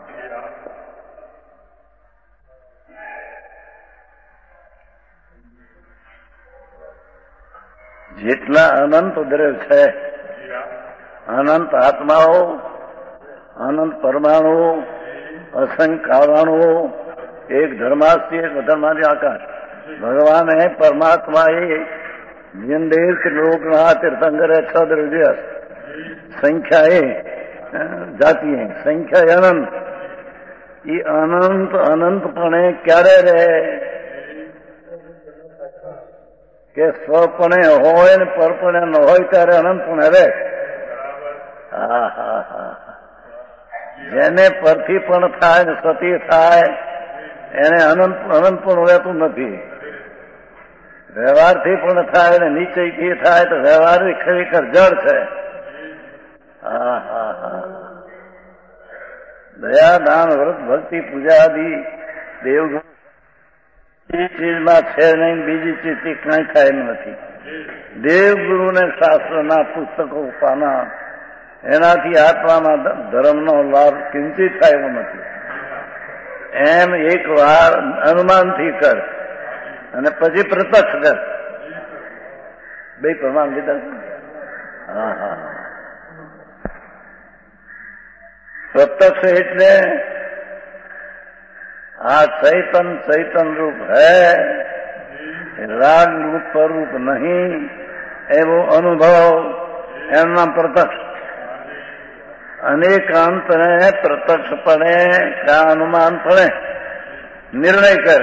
જેટલા અનંત દ્રવ્ય છે, અનંત આત્માઓ, અનંત પરમાણુઓ, અસંખ્ય કારણો, એક ધર્માસ્તિ એક અધર્માથી આકાશ. ભગવાન है परमात्मा ये जिंदेर के लोग रहा तीर्थंकर है छ द्रव्य संख्या है जाती है संख्या अनंत. ये अनंत अनंतपणे ક્યારે રહે કે સ્વપણે હોય ને પરપણે ન હોય ત્યારે અનંતપણે રહે. હા હા હા જેને પરથી પણ થાય ને સતી થાય એને અનંત અનંત પણ રહેતું નથી. વ્યવહારથી પણ થાય ને નિશ્ચયથી થાય તો વ્યવહાર ખરેખર જળ છે. હા હા હા દયા દાન વ્રત ભક્તિ પૂજા આદિ દેવગુણ ચીજમાં છે નહીં, બીજી ચીજથી કઈ થાય એમ નથી. દેવગુરુને શાસ્ત્રના પુસ્તકો પાના એનાથી આત્મામાં ધર્મનો લાભ કિંચિત થાય એવો નથી. એમ એક વાર અનુમાનથી કર અને પછી પ્રત્યક્ષ કર. બે પ્રમાણ લીધા. હા હા પ્રત્યક્ષ એટલે આ ચૈતન ચૈતન રૂપ હૈ, રાગ રૂપ સ્વરૂપ નહીં એવો અનુભવ એનું નામ પ્રત્યક્ષ. અનેકાંત ને પ્રત્યક્ષ પડે કા અનુમાન પડે નિર્ણય કરે.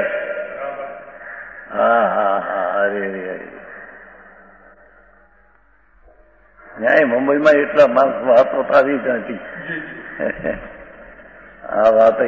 હા હા હા અરે અરે ન્યાય મુંબઈમાં એટલા માણસ વાતો આવી જતી. આ વાત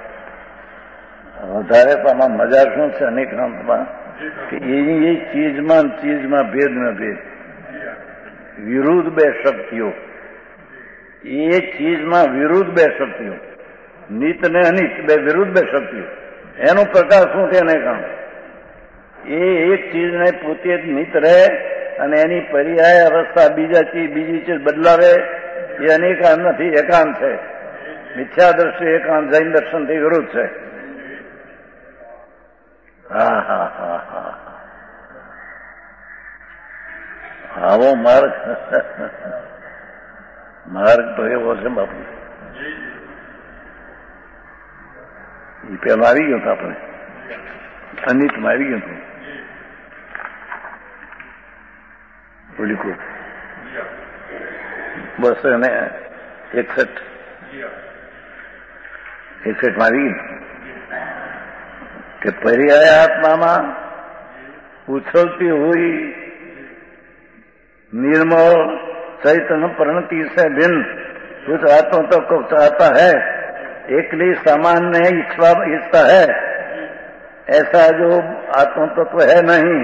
વધારે તો આમાં મજા શું છે અનેકાંતમાં કે એની એ ચીજમાં ચીજમાં ભેદ ન ભેદ, વિરુદ્ધ બે શક્તિઓ. એ ચીજમાં વિરુદ્ધ બે શક્તિઓ, નિત ને અનિત બે વિરુદ્ધ બે શક્તિઓ. એનો પ્રકાર શું છે અનેકાંત? એ એક ચીજને પોતે જ નિત રહે અને એની પર્યાય અવસ્થા બીજા ચીજ બીજી ચીજ બદલાવે. એ અનેકાંત નથી, એકાંત છે. મિથ્યા દ્રષ્ટિ એકાંત જૈન દર્શનથી વિરુદ્ધ છે. હા હા હા હા આવો માર્ગ માર્ગ તો એવો છે બાપુ. એ પેલા આવી ગયો હતો આપણે અનિતમાં આવી ગયો હતો. ઓલિકો બસ એને એકસઠ એકસઠ માં આવી ગયું કે પર્યાય આત્મામાં ઉછળતી हुई निर्मल चैतन्य प्रणति से भिन्न कुछ आत्मा तो को चाहता है, एकली सामान्य इच्छा इच्छा है, ऐसा जो आत्म तत्व है नहीं.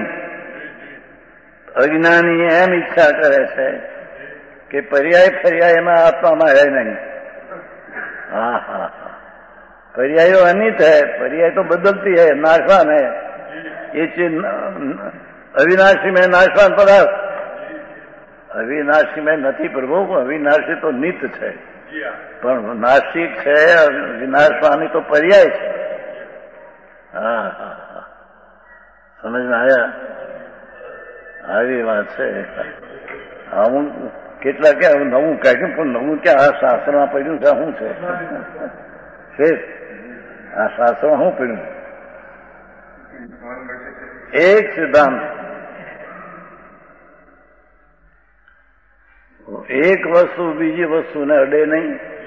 अज्ञानी एम इच्छा करे છે કે પર્યાય પર્યાયમાં આત્મામાં है नहीं. हाँ हाँ हाँ पर्यायो अनित है, पर्याय तो बदलती है, नाशवान है. ये चीज अविनाशी में नाशवान पदार्थ, अविनाशी में નથી પ્રભુ. અવિનાશી તો નિત છે પણ નાશિક છે, વિનાશવાની તો પર્યાય છે. હા હા હા સમજમાં આવ્યા? આવી વાત છે. આવું કેટલા ક્યાં નવું કાઢ્યું પણ નવું ક્યાં આ શાસ્ત્રમાં પડ્યું છે? શું છે આ શાસ્ત્રમાં શું પડ્યું? એક સિદ્ધાંત, એક વસ્તુ બીજી વસ્તુને અડે નહીં,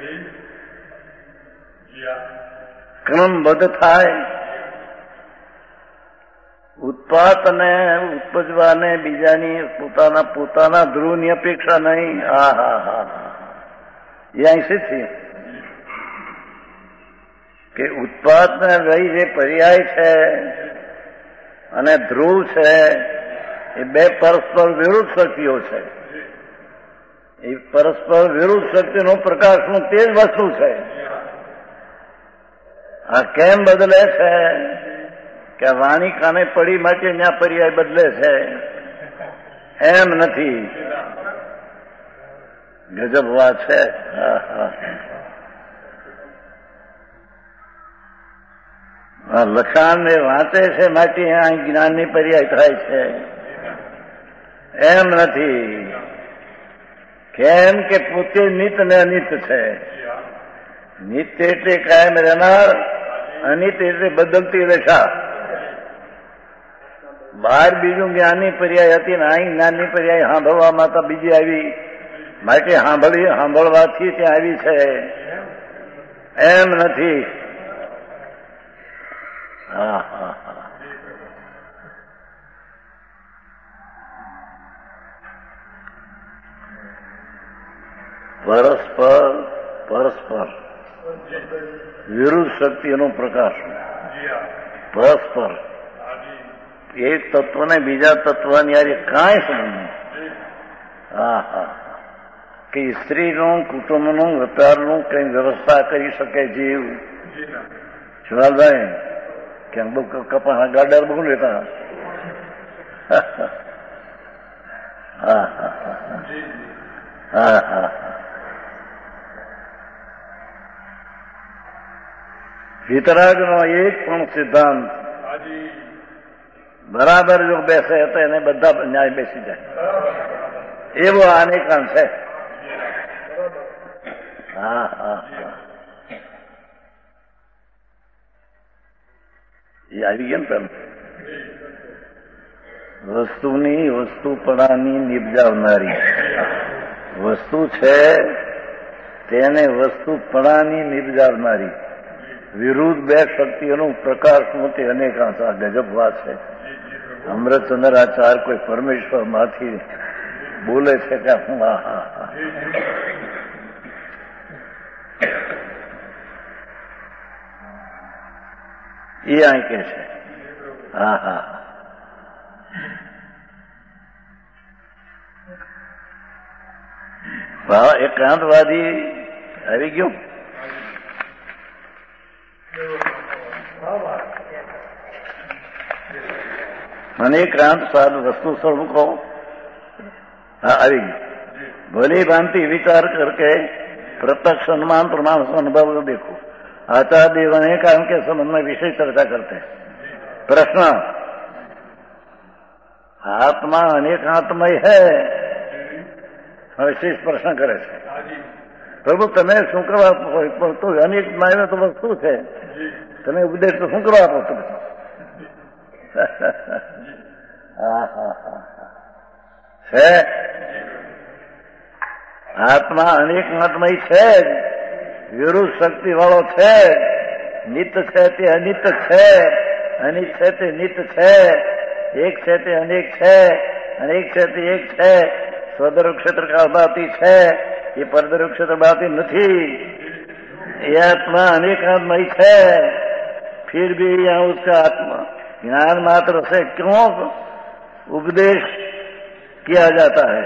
ક્રમબદ્ધ થાય, ઉત્પાદને ઉપજવાને બીજાની પોતાના પોતાના ધ્રુવની અપેક્ષા નહીં. હા હા હા હા એ અહીં શીખી કે ઉત્પાદને રહી જે પર્યાય છે અને ધ્રુવ છે એ બે પરસ્પર વિરુદ્ધ શક્તિઓ છે. એ પરસ્પર વિરુદ્ધ શક્તિનો પ્રકાશનું તે જ વસ્તુ છે. આ કેમ બદલે છે કે વાણી કાને પડી માટે ત્યાં પર્યાય બદલે છે એમ નથી. ગજબ વાત છે. લખાણ ને વાંચે છે માટે અહીં જ્ઞાનની પર્યાય થાય છે એમ નથી. કેમ કે પોતે નિત ને અનિત છે. નિત્ય એટલે કાયમ રહેનાર, અનિત એટલે બદલતી રેખા. બહાર બીજું જ્ઞાનની પર્યાય હતી ને અહીં જ્ઞાનની પર્યાય સાંભળવામાં તો બીજી આવી માટે સાંભળી સાંભળવાથી ત્યાં આવી છે એમ નથી. હા હા હા પરસ્પર પરસ્પર વિરુદ્ધ શક્તિનો પ્રકાશ. પરસ્પર એક તત્વને બીજા તત્વની યાર કાંઈ સંબંધ નહીં. હા હા કે સ્ત્રીનું કુટુંબનું વેપારનું કઈ વ્યવસ્થા કરી શકે જીવ શિવાલભાઈ કેમ બહુ કપા ગાડર બહુ લેતા. હા હા હા હા વિતરાગનો એક પણ સિદ્ધાંત બરાબર જો બેસે તો એને બધા ન્યાય બેસી જાય એવો આનેકાંત છે. હા હા હા એ આવી ગયા ને પેલું વસ્તુની વસ્તુપણાની નિપજાવનારી વસ્તુ છે તેને વસ્તુપણાની નિપજાવનારી વિરુદ્ધ બે શક્તિઓનું પ્રકાશનું તે અનેકાંશ. આ ગજબ વાત છે. અમૃતચંદ્ર આચાર્ય કોઈ પરમેશ્વર માંથી બોલે છે કે હું હા હા હા એ અહીં કે છે. હા હા હા એકાંતવાદી આવી ગયો. મને ક્રાંત સ્વાદ વસ્તુ સ્વરૂપ हाँ આવી भली भांति विचार करके प्रत्यक्ष अनुमान प्रमाण से अनुभव को देखो. आचार्य देव अनेक कारण के संबंध में विषय चर्चा करते हैं. प्रश्न आत्मा अनेकात्मय है विशेष प्रश्न करे છે. પ્રભુ તમે શું કરવા આપો તો અનેક માય તો વસ્તુ છે તમે ઉપદેશ તો શું કરવા આપો તમે. હા હા હા છે આત્મા અનેકાત્મય છે જ વિરુદ્ધ શક્તિ વાળો છે નિત્ય છે તે અનિત્ય છે અનિત છે તે નિત્ય છે એક છે તે અનેક છે અનેક છે તે એક છે स्वधर्व क्षेत्र का बाती है ये परधर्व क्षेत्र बाती नहीं. ये आत्मा अनेकात्मय है फिर भी यहाँ उसका आत्मा ज्ञान मात्र से क्यों उपदेश किया जाता है.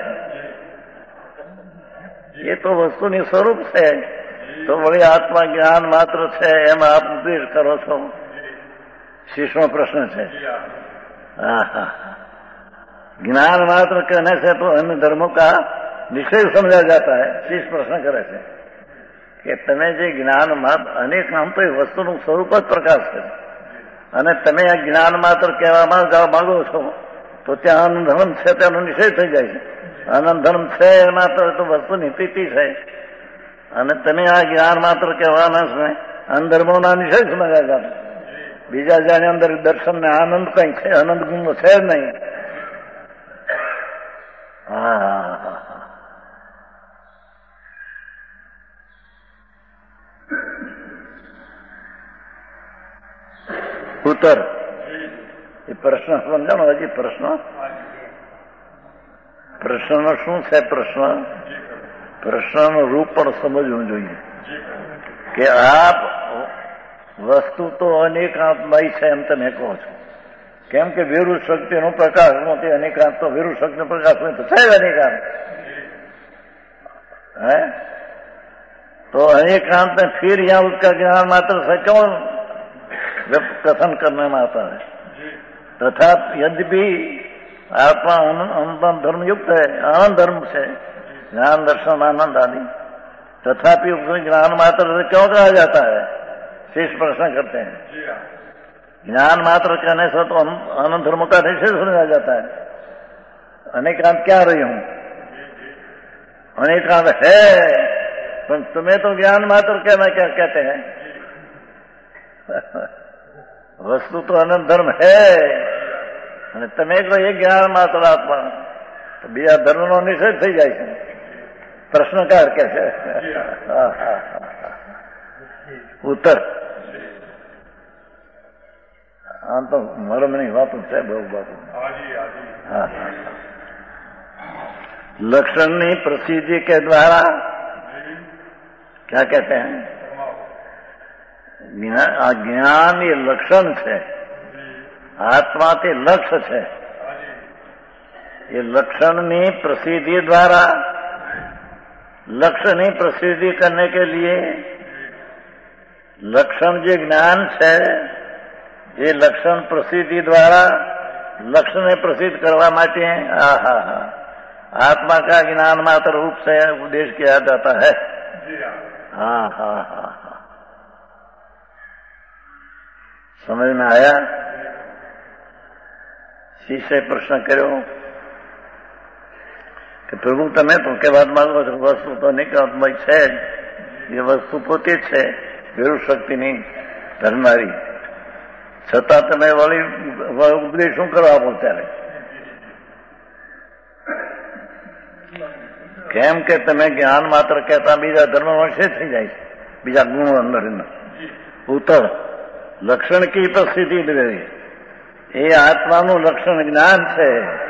ये तो वस्तुनि स्वरूप है तो वही आत्मा ज्ञान मात्र है एम आप उपदेश करो छो. शिष्य प्रश्न है. हाँ हाँ ज्ञान मात्र कहने से तो अन्य धर्मों का निषेध समझा जाता है. शीश प्रश्न करे છે કે તમે જે જ્ઞાન માત્ર અનેક નામ તો એ વસ્તુનું સ્વરૂપ જ પ્રકાશ છે અને તમે આ જ્ઞાન માત્ર કહેવામાં જવા માંગો છો તો ત્યાં આનંદ ધર્મ છે તેનો નિષેધ થઈ જાય છે. આનંદ ધર્મ છે માત્ર તો વસ્તુની સ્થિતિ છે અને તમે આ જ્ઞાન માત્ર કહેવાના છે અનધર્મોના નિષેધ સમજ્યા જાત. બીજા જેની અંદર દર્શન ને આનંદ કઈ છે આનંદ ગુણ છે જ નહીં. हाँ हाँ हाँ हाँ उत्तर ये प्रश्न समझो हजी प्रश्न प्रश्न शू है. प्रश्न प्रश्न रूप पर समझવું જોઈએ કે આપ વસ્તુ તો અનેકાત્મય છે એમ તમે કહો છો. કેમ કે વિરુદ્ધ શક્તિનો પ્રકાશ તે અનેકાંત તો વિરુદ્ધ શક્તિનો પ્રકાશ નહીં તો છે અનેકાંત है तो अनेकांत में फिर यहाँ उसका ज्ञान मात्र से क्यों कथन करने में आता है. तथा यद्यपि आत्मा अनंत धर्म युक्त है आनंद धर्म से ज्ञान दर्शन आनंद आदि तथापि उसमें ज्ञान मात्र से क्यों कहा जाता है. शेष प्रश्न करते हैं. ज्ञान मात्र कहने से तो आनंद धर्म का निषेध समझा जाता है. अनेकांत क्या रही हूं अनेकांत है पर तुम्हें तो ज्ञान मात्र कहना क्या कहते हैं. वस्तु तो अनंत धर्म है અને તમે કહો એ જ્ઞાન માત્ર આત્મા તો બીજા ધર્મનો નિષેધ થઈ જાય છે. પ્રશ્નકાર કે છે. ઉત્તર આમ તો મરમની વાતો છે બહુ બાપુ. હા लक्षण प्रसिद्धि के द्वारा क्या कहते हैं ज्ञान ये लक्षण है આત્મા તે લક્ષ્ય છે. એ લક્ષણની प्रसिद्धि द्वारा लक्ष्य नहीं प्रसिद्धि करने के लिए लक्षण जो ज्ञान है ये लक्षण प्रसिद्धि द्वारा लक्ष्य ने प्रसिद्ध करवा माटे हा हा हा आत्मा का ज्ञान मात्र रूप से उपदेश किया जाता है. हाँ हाँ हाँ हाँ समझ में आया. शिष्य प्रश्न करो कि प्रभु तमे तो के बात मांगो છો વસ્તુ તો નિકામય છે જ. એ વસ્તુ પોતે જ છે, વિરુદ્ધ શક્તિની ધરનારી. છતાં તમે વળી ઉપદેશ શું કરવા આપો ત્યારે? કેમ કે તમે જ્ઞાન માત્ર કહેતા બીજા ધર્મમાં છે થઈ જાય છે, બીજા ગુણો અંદર ઉતર લક્ષણ કી પ્રસિદ્ધિ દ્રવ્ય. એ આત્માનું લક્ષણ જ્ઞાન છે.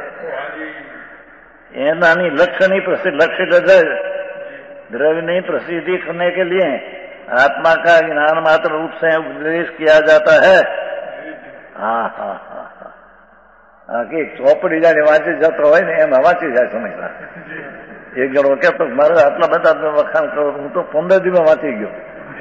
एनानी लक्ष्य नहीं प्रसिद्ध लक्ष्य द्रव्य द्रव्य नहीं प्रसिद्धि करने के लिए आत्मा का ज्ञान मात्र रूप से उपदेश किया जाता है. हाँ हाँ हाँ हाँ आखी ચોપડી જાણે વાંચી જતો હોય ને એમ વાંચી જાય સમજતા. એક જણો કે તો મારે આટલા બધા વખાણ કરો, હું તો પંદર દિવસમાં વાંચી ગયો.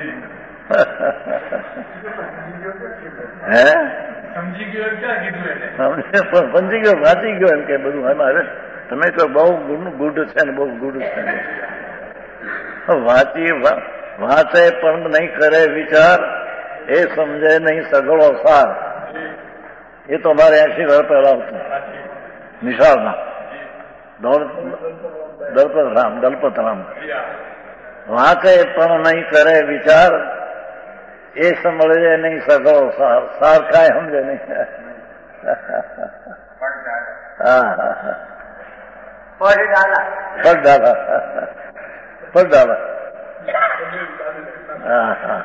હે સમજી ગયો ક્યાં કીધું સમજી ગયો વાંચી ગયો એમ કે બધું અમારે તમે તો બહુ ગુડ છે ને બહુ ગુડ છે. વાંચી વાંચે પણ નહીં કરે વિચાર, એ સમજે નહીં સગળો સાર. એ તો મારે એસી વર્ષ પહેલા હતું નિશાળમાં દલપતરામ દલપતરામ. વાંચે પણ નહીં કરે વિચાર, એ સમજે નહીં સગળો સાર. સાર કાંઈ સમજે નહીં. હા હા હા પડડાલા પડડાલા પડડાલા. हाँ हाँ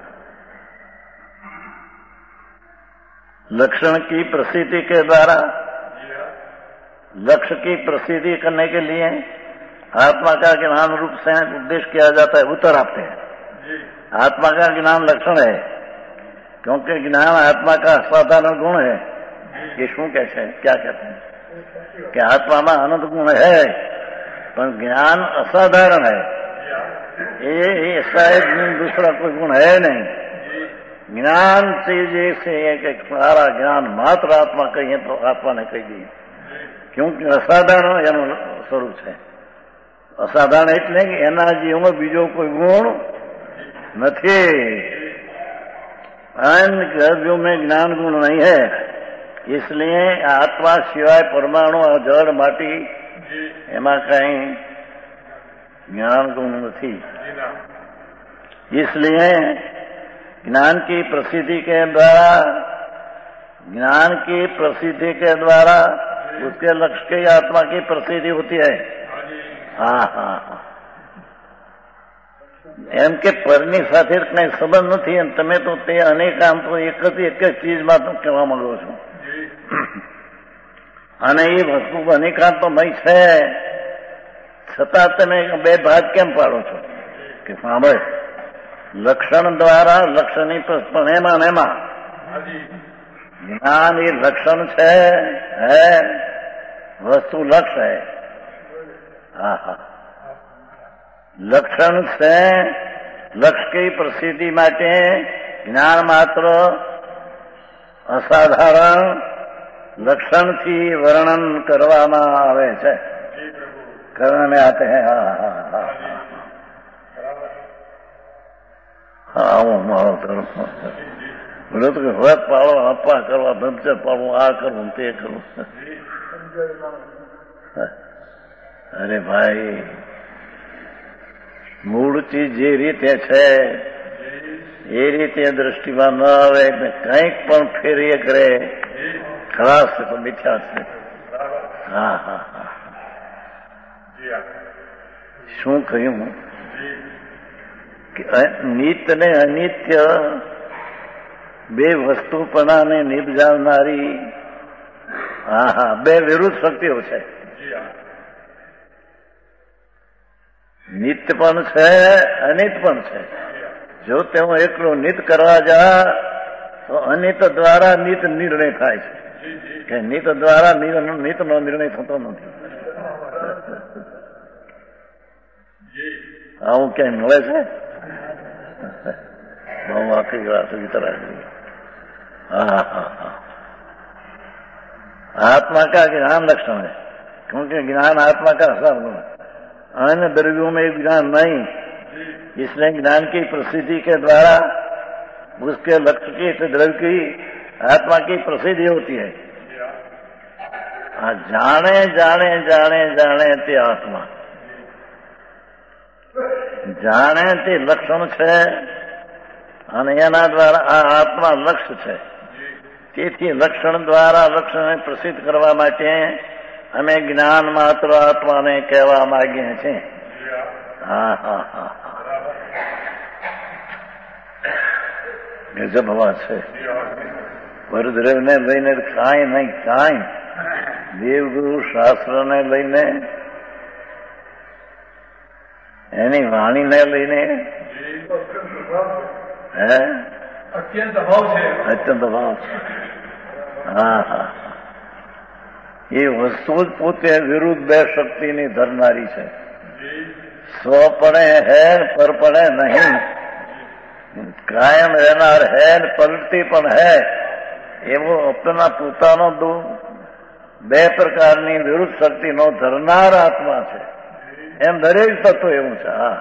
लक्षण की प्रसिद्धि के द्वारा लक्ष्य की प्रसिद्धि करने के लिए आत्मा का ज्ञान रूप से उपदेश किया जाता है. उत्तर आपते हैं आत्मा का ज्ञान लक्षण है, क्योंकि ज्ञान आत्मा का असाधारण गुण है. ये शू कहते हैं, क्या कहते हैं कि आत्मा में अनंत गुण है, पर ज्ञान असाधारण है. ये ऐसा है दूसरा कोई गुण है नहीं. ज्ञान से जैसे एक सारा ज्ञान मात्र आत्मा कहिए तो आत्मा ने कही दी, क्योंकि असाधारण એનું સ્વરૂપ છે. અસાધારણ એટલે કે એના જીવમાં બીજો કોઈ ગુણ નથી. अन्य द्रव्यों में ज्ञान गुण नहीं है, इसलिए आत्मा सिवाय परमाणु और जड़ माटी એમાં कहीं ज्ञान गुण नहीं. इसलिए ज्ञान की प्रसिद्धि के द्वारा ज्ञान की प्रसिद्धि के द्वारा उसके लक्ष्य की आत्मा की प्रसिद्धि होती है. हाँ हाँ हाँ એમ કે પરની સાથે કઈ સંબંધ નથી. એમ તમે તો તે અનેક આમ તો એક જ એક જ ચીજમાં તો કહેવા માંગો છો, અને એ વસ્તુ અનેકાંતમય છે, છતાં તમે બે ભાગ કેમ પાડો છો? કે સાંભળે લક્ષણ દ્વારા લક્ષણની પણ એમાં ને એમાં જ્ઞાન એ લક્ષણ છે, હે વસ્તુ લક્ષ્ય है. हाँ हाँ लक्षण से लक्ष्य की प्रसिद्धि માટે જ્ઞાન માત્ર અસાધારણ લક્ષણથી વર્ણન કરવામાં આવે છે. કરવાને આતે હે. હા હા હા હા હું મારો તરફ બોલો તો વ્રત પાડો, અપા કરવા, બ્રહ્મચર્ય પાડવું, આ કરવું તે કરવું. અરે ભાઈ મૂળ ચીજ જે રીતે છે એ રીતે દ્રષ્ટિમાં ન આવે, કંઈક પણ ફેરીએ કરે ખરાશ છે તો મિથ્યા છે. હા હા હા શું કહ્યું કે નિત્ય ને અનિત્ય બે વસ્તુપણાને નિપજાવનારી હા હા બે વિરુદ્ધ શક્તિઓ છે. નિત્ય પણ છે, અનિત પણ છે. જો તેઓ એકલો નિત કરવા જા તો તો અનિત દ્વારા નિત નિર્ણય થાય છે કે નિત દ્વારા નિતનો નિર્ણય થતો નથી. આવું ક્યાંય મળે છે? બહુ આખરી વાત વિતરા. હા હા હા. आत्मा का ज्ञान लक्षण है, क्योंकि ज्ञान आत्मा का असर गुण है. अन्य द्रव्यों में ज्ञान नहीं, इसलिए ज्ञान की प्रसिद्धि के द्वारा उसके लक्ष्य की द्रव्य की आत्मा की प्रसिद्धि होती है. जाने जाने जाने जाने ते आत्मा जाने ते लक्षण છે અને એના દ્વારા આ આત્મા લક્ષ્ય છે. તેથી લક્ષણ દ્વારા લક્ષણને પ્રસિદ્ધ કરવા માટે અમે જ્ઞાન માત્ર આત્માને કહેવા માંગીએ છીએ. હા હા હા ગજબ વાત છે. પરદ્રવ્યને લઈને કાંઈ નહીં, કાંઈ દેવગુરુ શાસ્ત્રને લઈને, એની વાણીને લઈને હે અત્યંત ભાવ છે. અત્યંત ભાવ છે. હા હા. એ વસ્તુ જ પોતે વિરુદ્ધ બે શક્તિની ધરનારી છે. સ્વપણે હે પરપણે નહીં, કાયમ રહેનાર હે પલટી પણ હે, એવો આપણા પોતાનો બે પ્રકારની વિરુદ્ધ શક્તિનો ધરનાર આત્મા છે. એમ દરેક તત્વ એવું છે. હા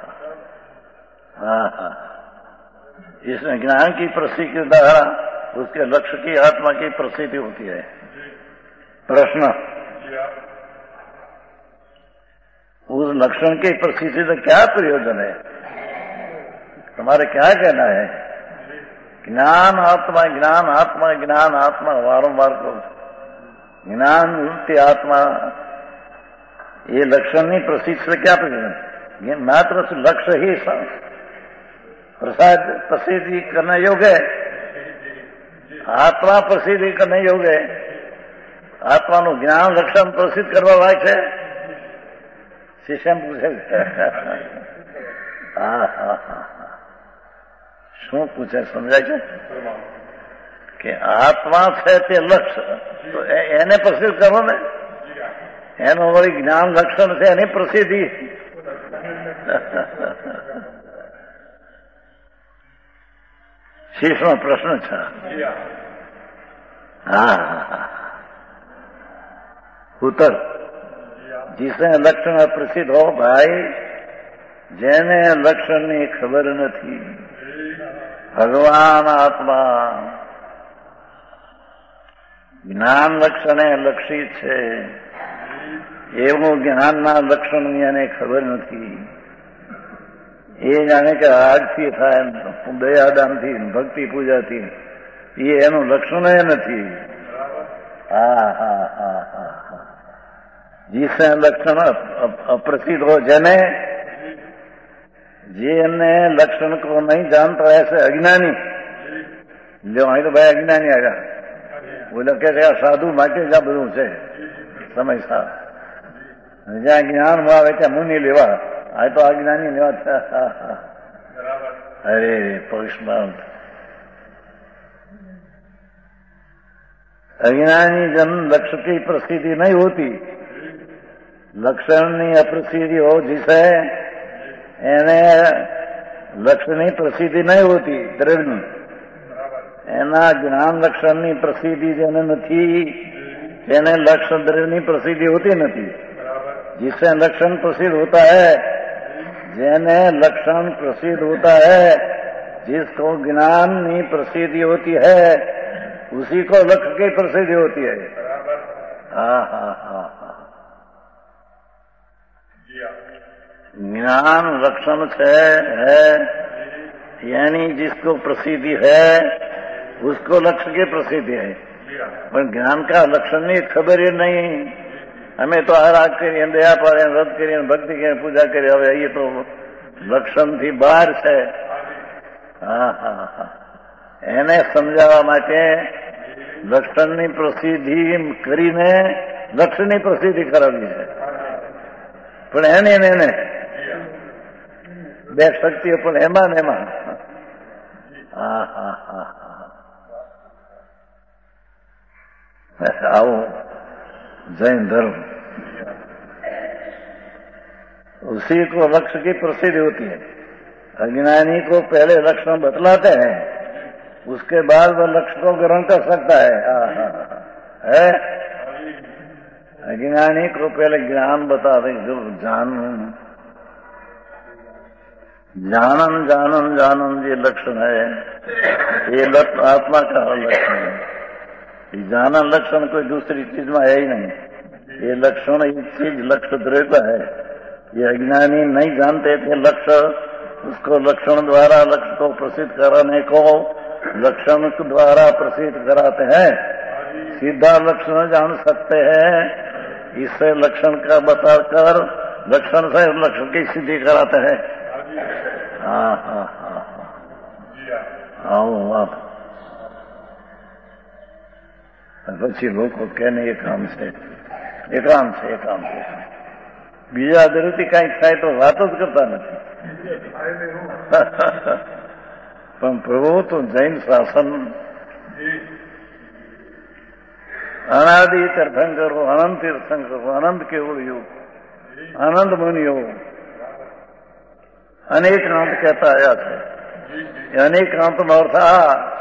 હા હા. इसमें ज्ञान की प्रसिद्धि के द्वारा उसके लक्ष्य की आत्मा की प्रसिद्धि होती है. प्रश्न, उस लक्षण की प्रसिद्धि से क्या प्रयोजन है? तुम्हारे क्या कहना है? ज्ञान आत्मा ज्ञान आत्मा ज्ञान आत्मा वारंवार को ज्ञान रूपी आत्मा, ये लक्षण नहीं प्रसिद्ध से क्या प्रयोजन? ये मात्र लक्ष्य ही प्रसाद प्रसिद्धि करने योग्य है. आत्मा प्रसिद्धि करने योग्य है. આત્માનું જ્ઞાન લક્ષણ પ્રસિદ્ધ કરવા વાય છે. શિષ્ય પૂછે હા હા હા શું પૂછે સમજાય છે? કે આત્મા છે તે લક્ષ્ય, તો એને પ્રસિદ્ધ કરો ને. એનું વળી જ્ઞાન લક્ષણ છે એની પ્રસિદ્ધિ. શીશનો પ્રશ્ન છે. હા હા. उत्तर, जिसे लक्षण प्रसिद्ध हो भाई, જેને લક્ષણની ખબર નથી, ભગવાન આત્મા જ્ઞાન લક્ષણે લક્ષિત છે, એવું જ્ઞાનના લક્ષણની એને ખબર નથી. એ જાણે કે આગથી થાય, દયાદાનથી, ભક્તિ પૂજાથી, એ એનું લક્ષણ નથી. હા હા હા હા હા. जिससे लक्षण अप्रसिद्ध हो, जने जिन्हें लक्षण को नहीं जानता ऐसे अज्ञानी, जो અહીં તો ભાઈ અજ્ઞાની આવ્યા, બોલે કે સાધુ માટે જ આ બધું છે સમય સાર. જ્યાં જ્ઞાન આવે ત્યાં મુનિ લેવા, આ તો અજ્ઞાની લેવા. અરે પવિષ્માન अज्ञानी जन लक्ष्य की प्रसिद्धि नहीं होती. लक्षणની અપ્રસિદ્ધિ हो जिसे એને લક્ષ્યની પ્રસિદ્ધિ નહીં હોતી, દ્રવ્યની. એના જ્ઞાન લક્ષણની પ્રસિદ્ધિ જેને નથી, તેને લક્ષણ દ્રવ્યની પ્રસિદ્ધિ હોતી નથી. जिससे लक्षण प्रसिद्ध होता है, જેને લક્ષણ प्रसिद्ध होता है, जिसको ज्ञानની प्रसिद्धि होती है, उसी को लक्ष्य की प्रसिद्धि होती है. हाँ हाँ हाँ हाँ. ज्ञान लक्षण है, यानी जिसको प्रसिद्धि है उसको लक्ष्य की प्रसिद्धि है. पर ज्ञान का लक्षण नहीं, खबर ही नहीं. हमें तो आराग करिए, दया पाड़े, व्रत करिए, भक्ति करिए, पूजा करिए, હવે ये तो લક્ષણ થી બહાર છે. હા હા હા. એને સમજાવવા માટે લક્ષણની પ્રસિદ્ધિ કરીને લક્ષ્યની પ્રસિદ્ધિ કરાવી છે. પણ એને એને બે શક્તિઓ પણ એમાં ને એમાં. હા હા હા હા. आओ जैन धर्म, उसी को लक्ष्य की प्रसिद्धि होती है। अज्ञानी को पहले लक्षण बतलाते हैं, उसके बाद वह लक्ष्य को ग्रहण कर सकता है। हाँ हाँ है, अज्ञानी को पहले ज्ञान बता दे, जो जान जानन जानन जानन ये लक्षण है, ये लक्ष्य आत्मा का लक्षण है। जानन लक्षण कोई दूसरी चीज में है ही नहीं, ये लक्षण एक चीज लक्ष्य द्रव्य है। ये अज्ञानी नहीं जानते थे लक्ष्य, उसको लक्षण द्वारा लक्ष्य को प्रसिद्ध कराने को लक्षण द्वारा प्रसिद्ध कराते हैं। सीधा लक्षण जान सकते हैं, इससे लक्षण का बताकर लक्षण से लक्षण की सिद्धि कराते हैं। हाँ हाँ हाँ हाँ आओ आप પછી લોકો કે ને એકાંત છે, એકાંત છે, એકાંત છે, બીજા દરેથી કઈક થાય તો વાત જ કરતા નથી. પણ પ્રભુ તો જૈન શાસન અનાદિ તીર્થંકરો, અનંત તીર્થંકરો, અનંત કેવળીઓ, આનંદ મુનિઓ અનેકાંત કહેતા આવ્યા છે. અનેકાંતનો અર્થ આ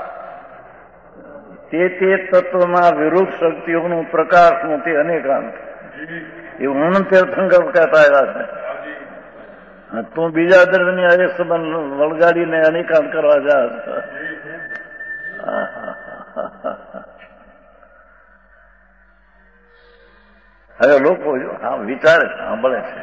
તે તે તત્વમાં વિરુદ્ધ શક્તિઓનું પ્રકાશનું તે અનેકાંત, એવું અનંત તીર્થંકર કહેતા આવ્યા છે. તું બીજા દર્શની આજે સંબંધ વળગાડીને અનેકાંત કરવા જા. હવે લોકો હા વિચારે સાંભળે છે,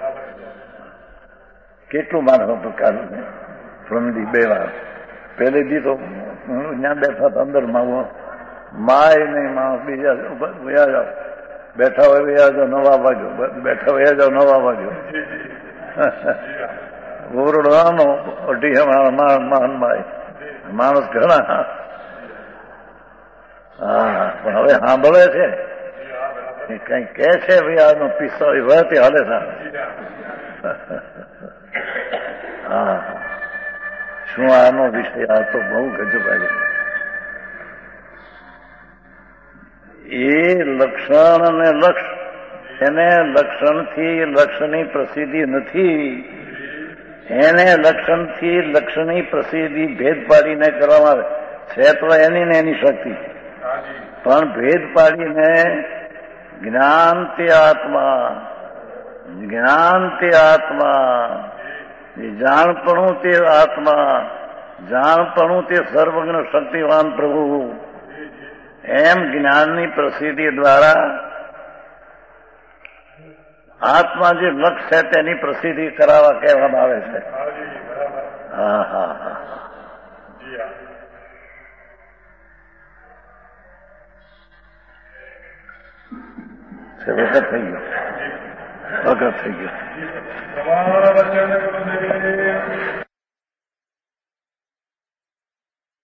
કેટલું માનવ પ્રકારનું છે. પ્રમદી બે વાર પહેલે દી તો ત્યાં બેઠા હતા અંદર માં માય નહીં માણસ બીજા વયા જાઓ, બેઠા હોય વયા જાઓ નવા વાગ્યો, બેઠા વયા જાઓ નવા વાગ્યો. ઓરડવાનો અઢી માન માય માણસ ઘણા. હા પણ હવે સાંભળે છે, કઈ કે છે ભાઈ આનો પિસ્તોલી વહેતી હાલે છે. હા શું આનો વિષય? આ તો બહુ ગજબ આવ્યો. એ લક્ષણ અને લક્ષ, એને લક્ષણથી લક્ષની પ્રસિદ્ધિ નથી, એને લક્ષણથી લક્ષની પ્રસિદ્ધિ ભેદ પાડીને કરવામાં આવે છે. તો એની ને એની શક્તિ, પણ ભેદ પાડીને જ્ઞાન તે આત્મા, જ્ઞાન તે આત્મા, જાણપણું તે આત્મા, જાણપણું તે સર્વજ્ઞ શક્તિવાન પ્રભુ, એમ જ્ઞાનની પ્રસિદ્ધિ દ્વારા આત્મા જે લક્ષ છે તેની પ્રસિદ્ધિ કરાવવા કહેવામાં આવે છે. હા હા હા વખત થઈ ગયો, વખત થઈ ગયો.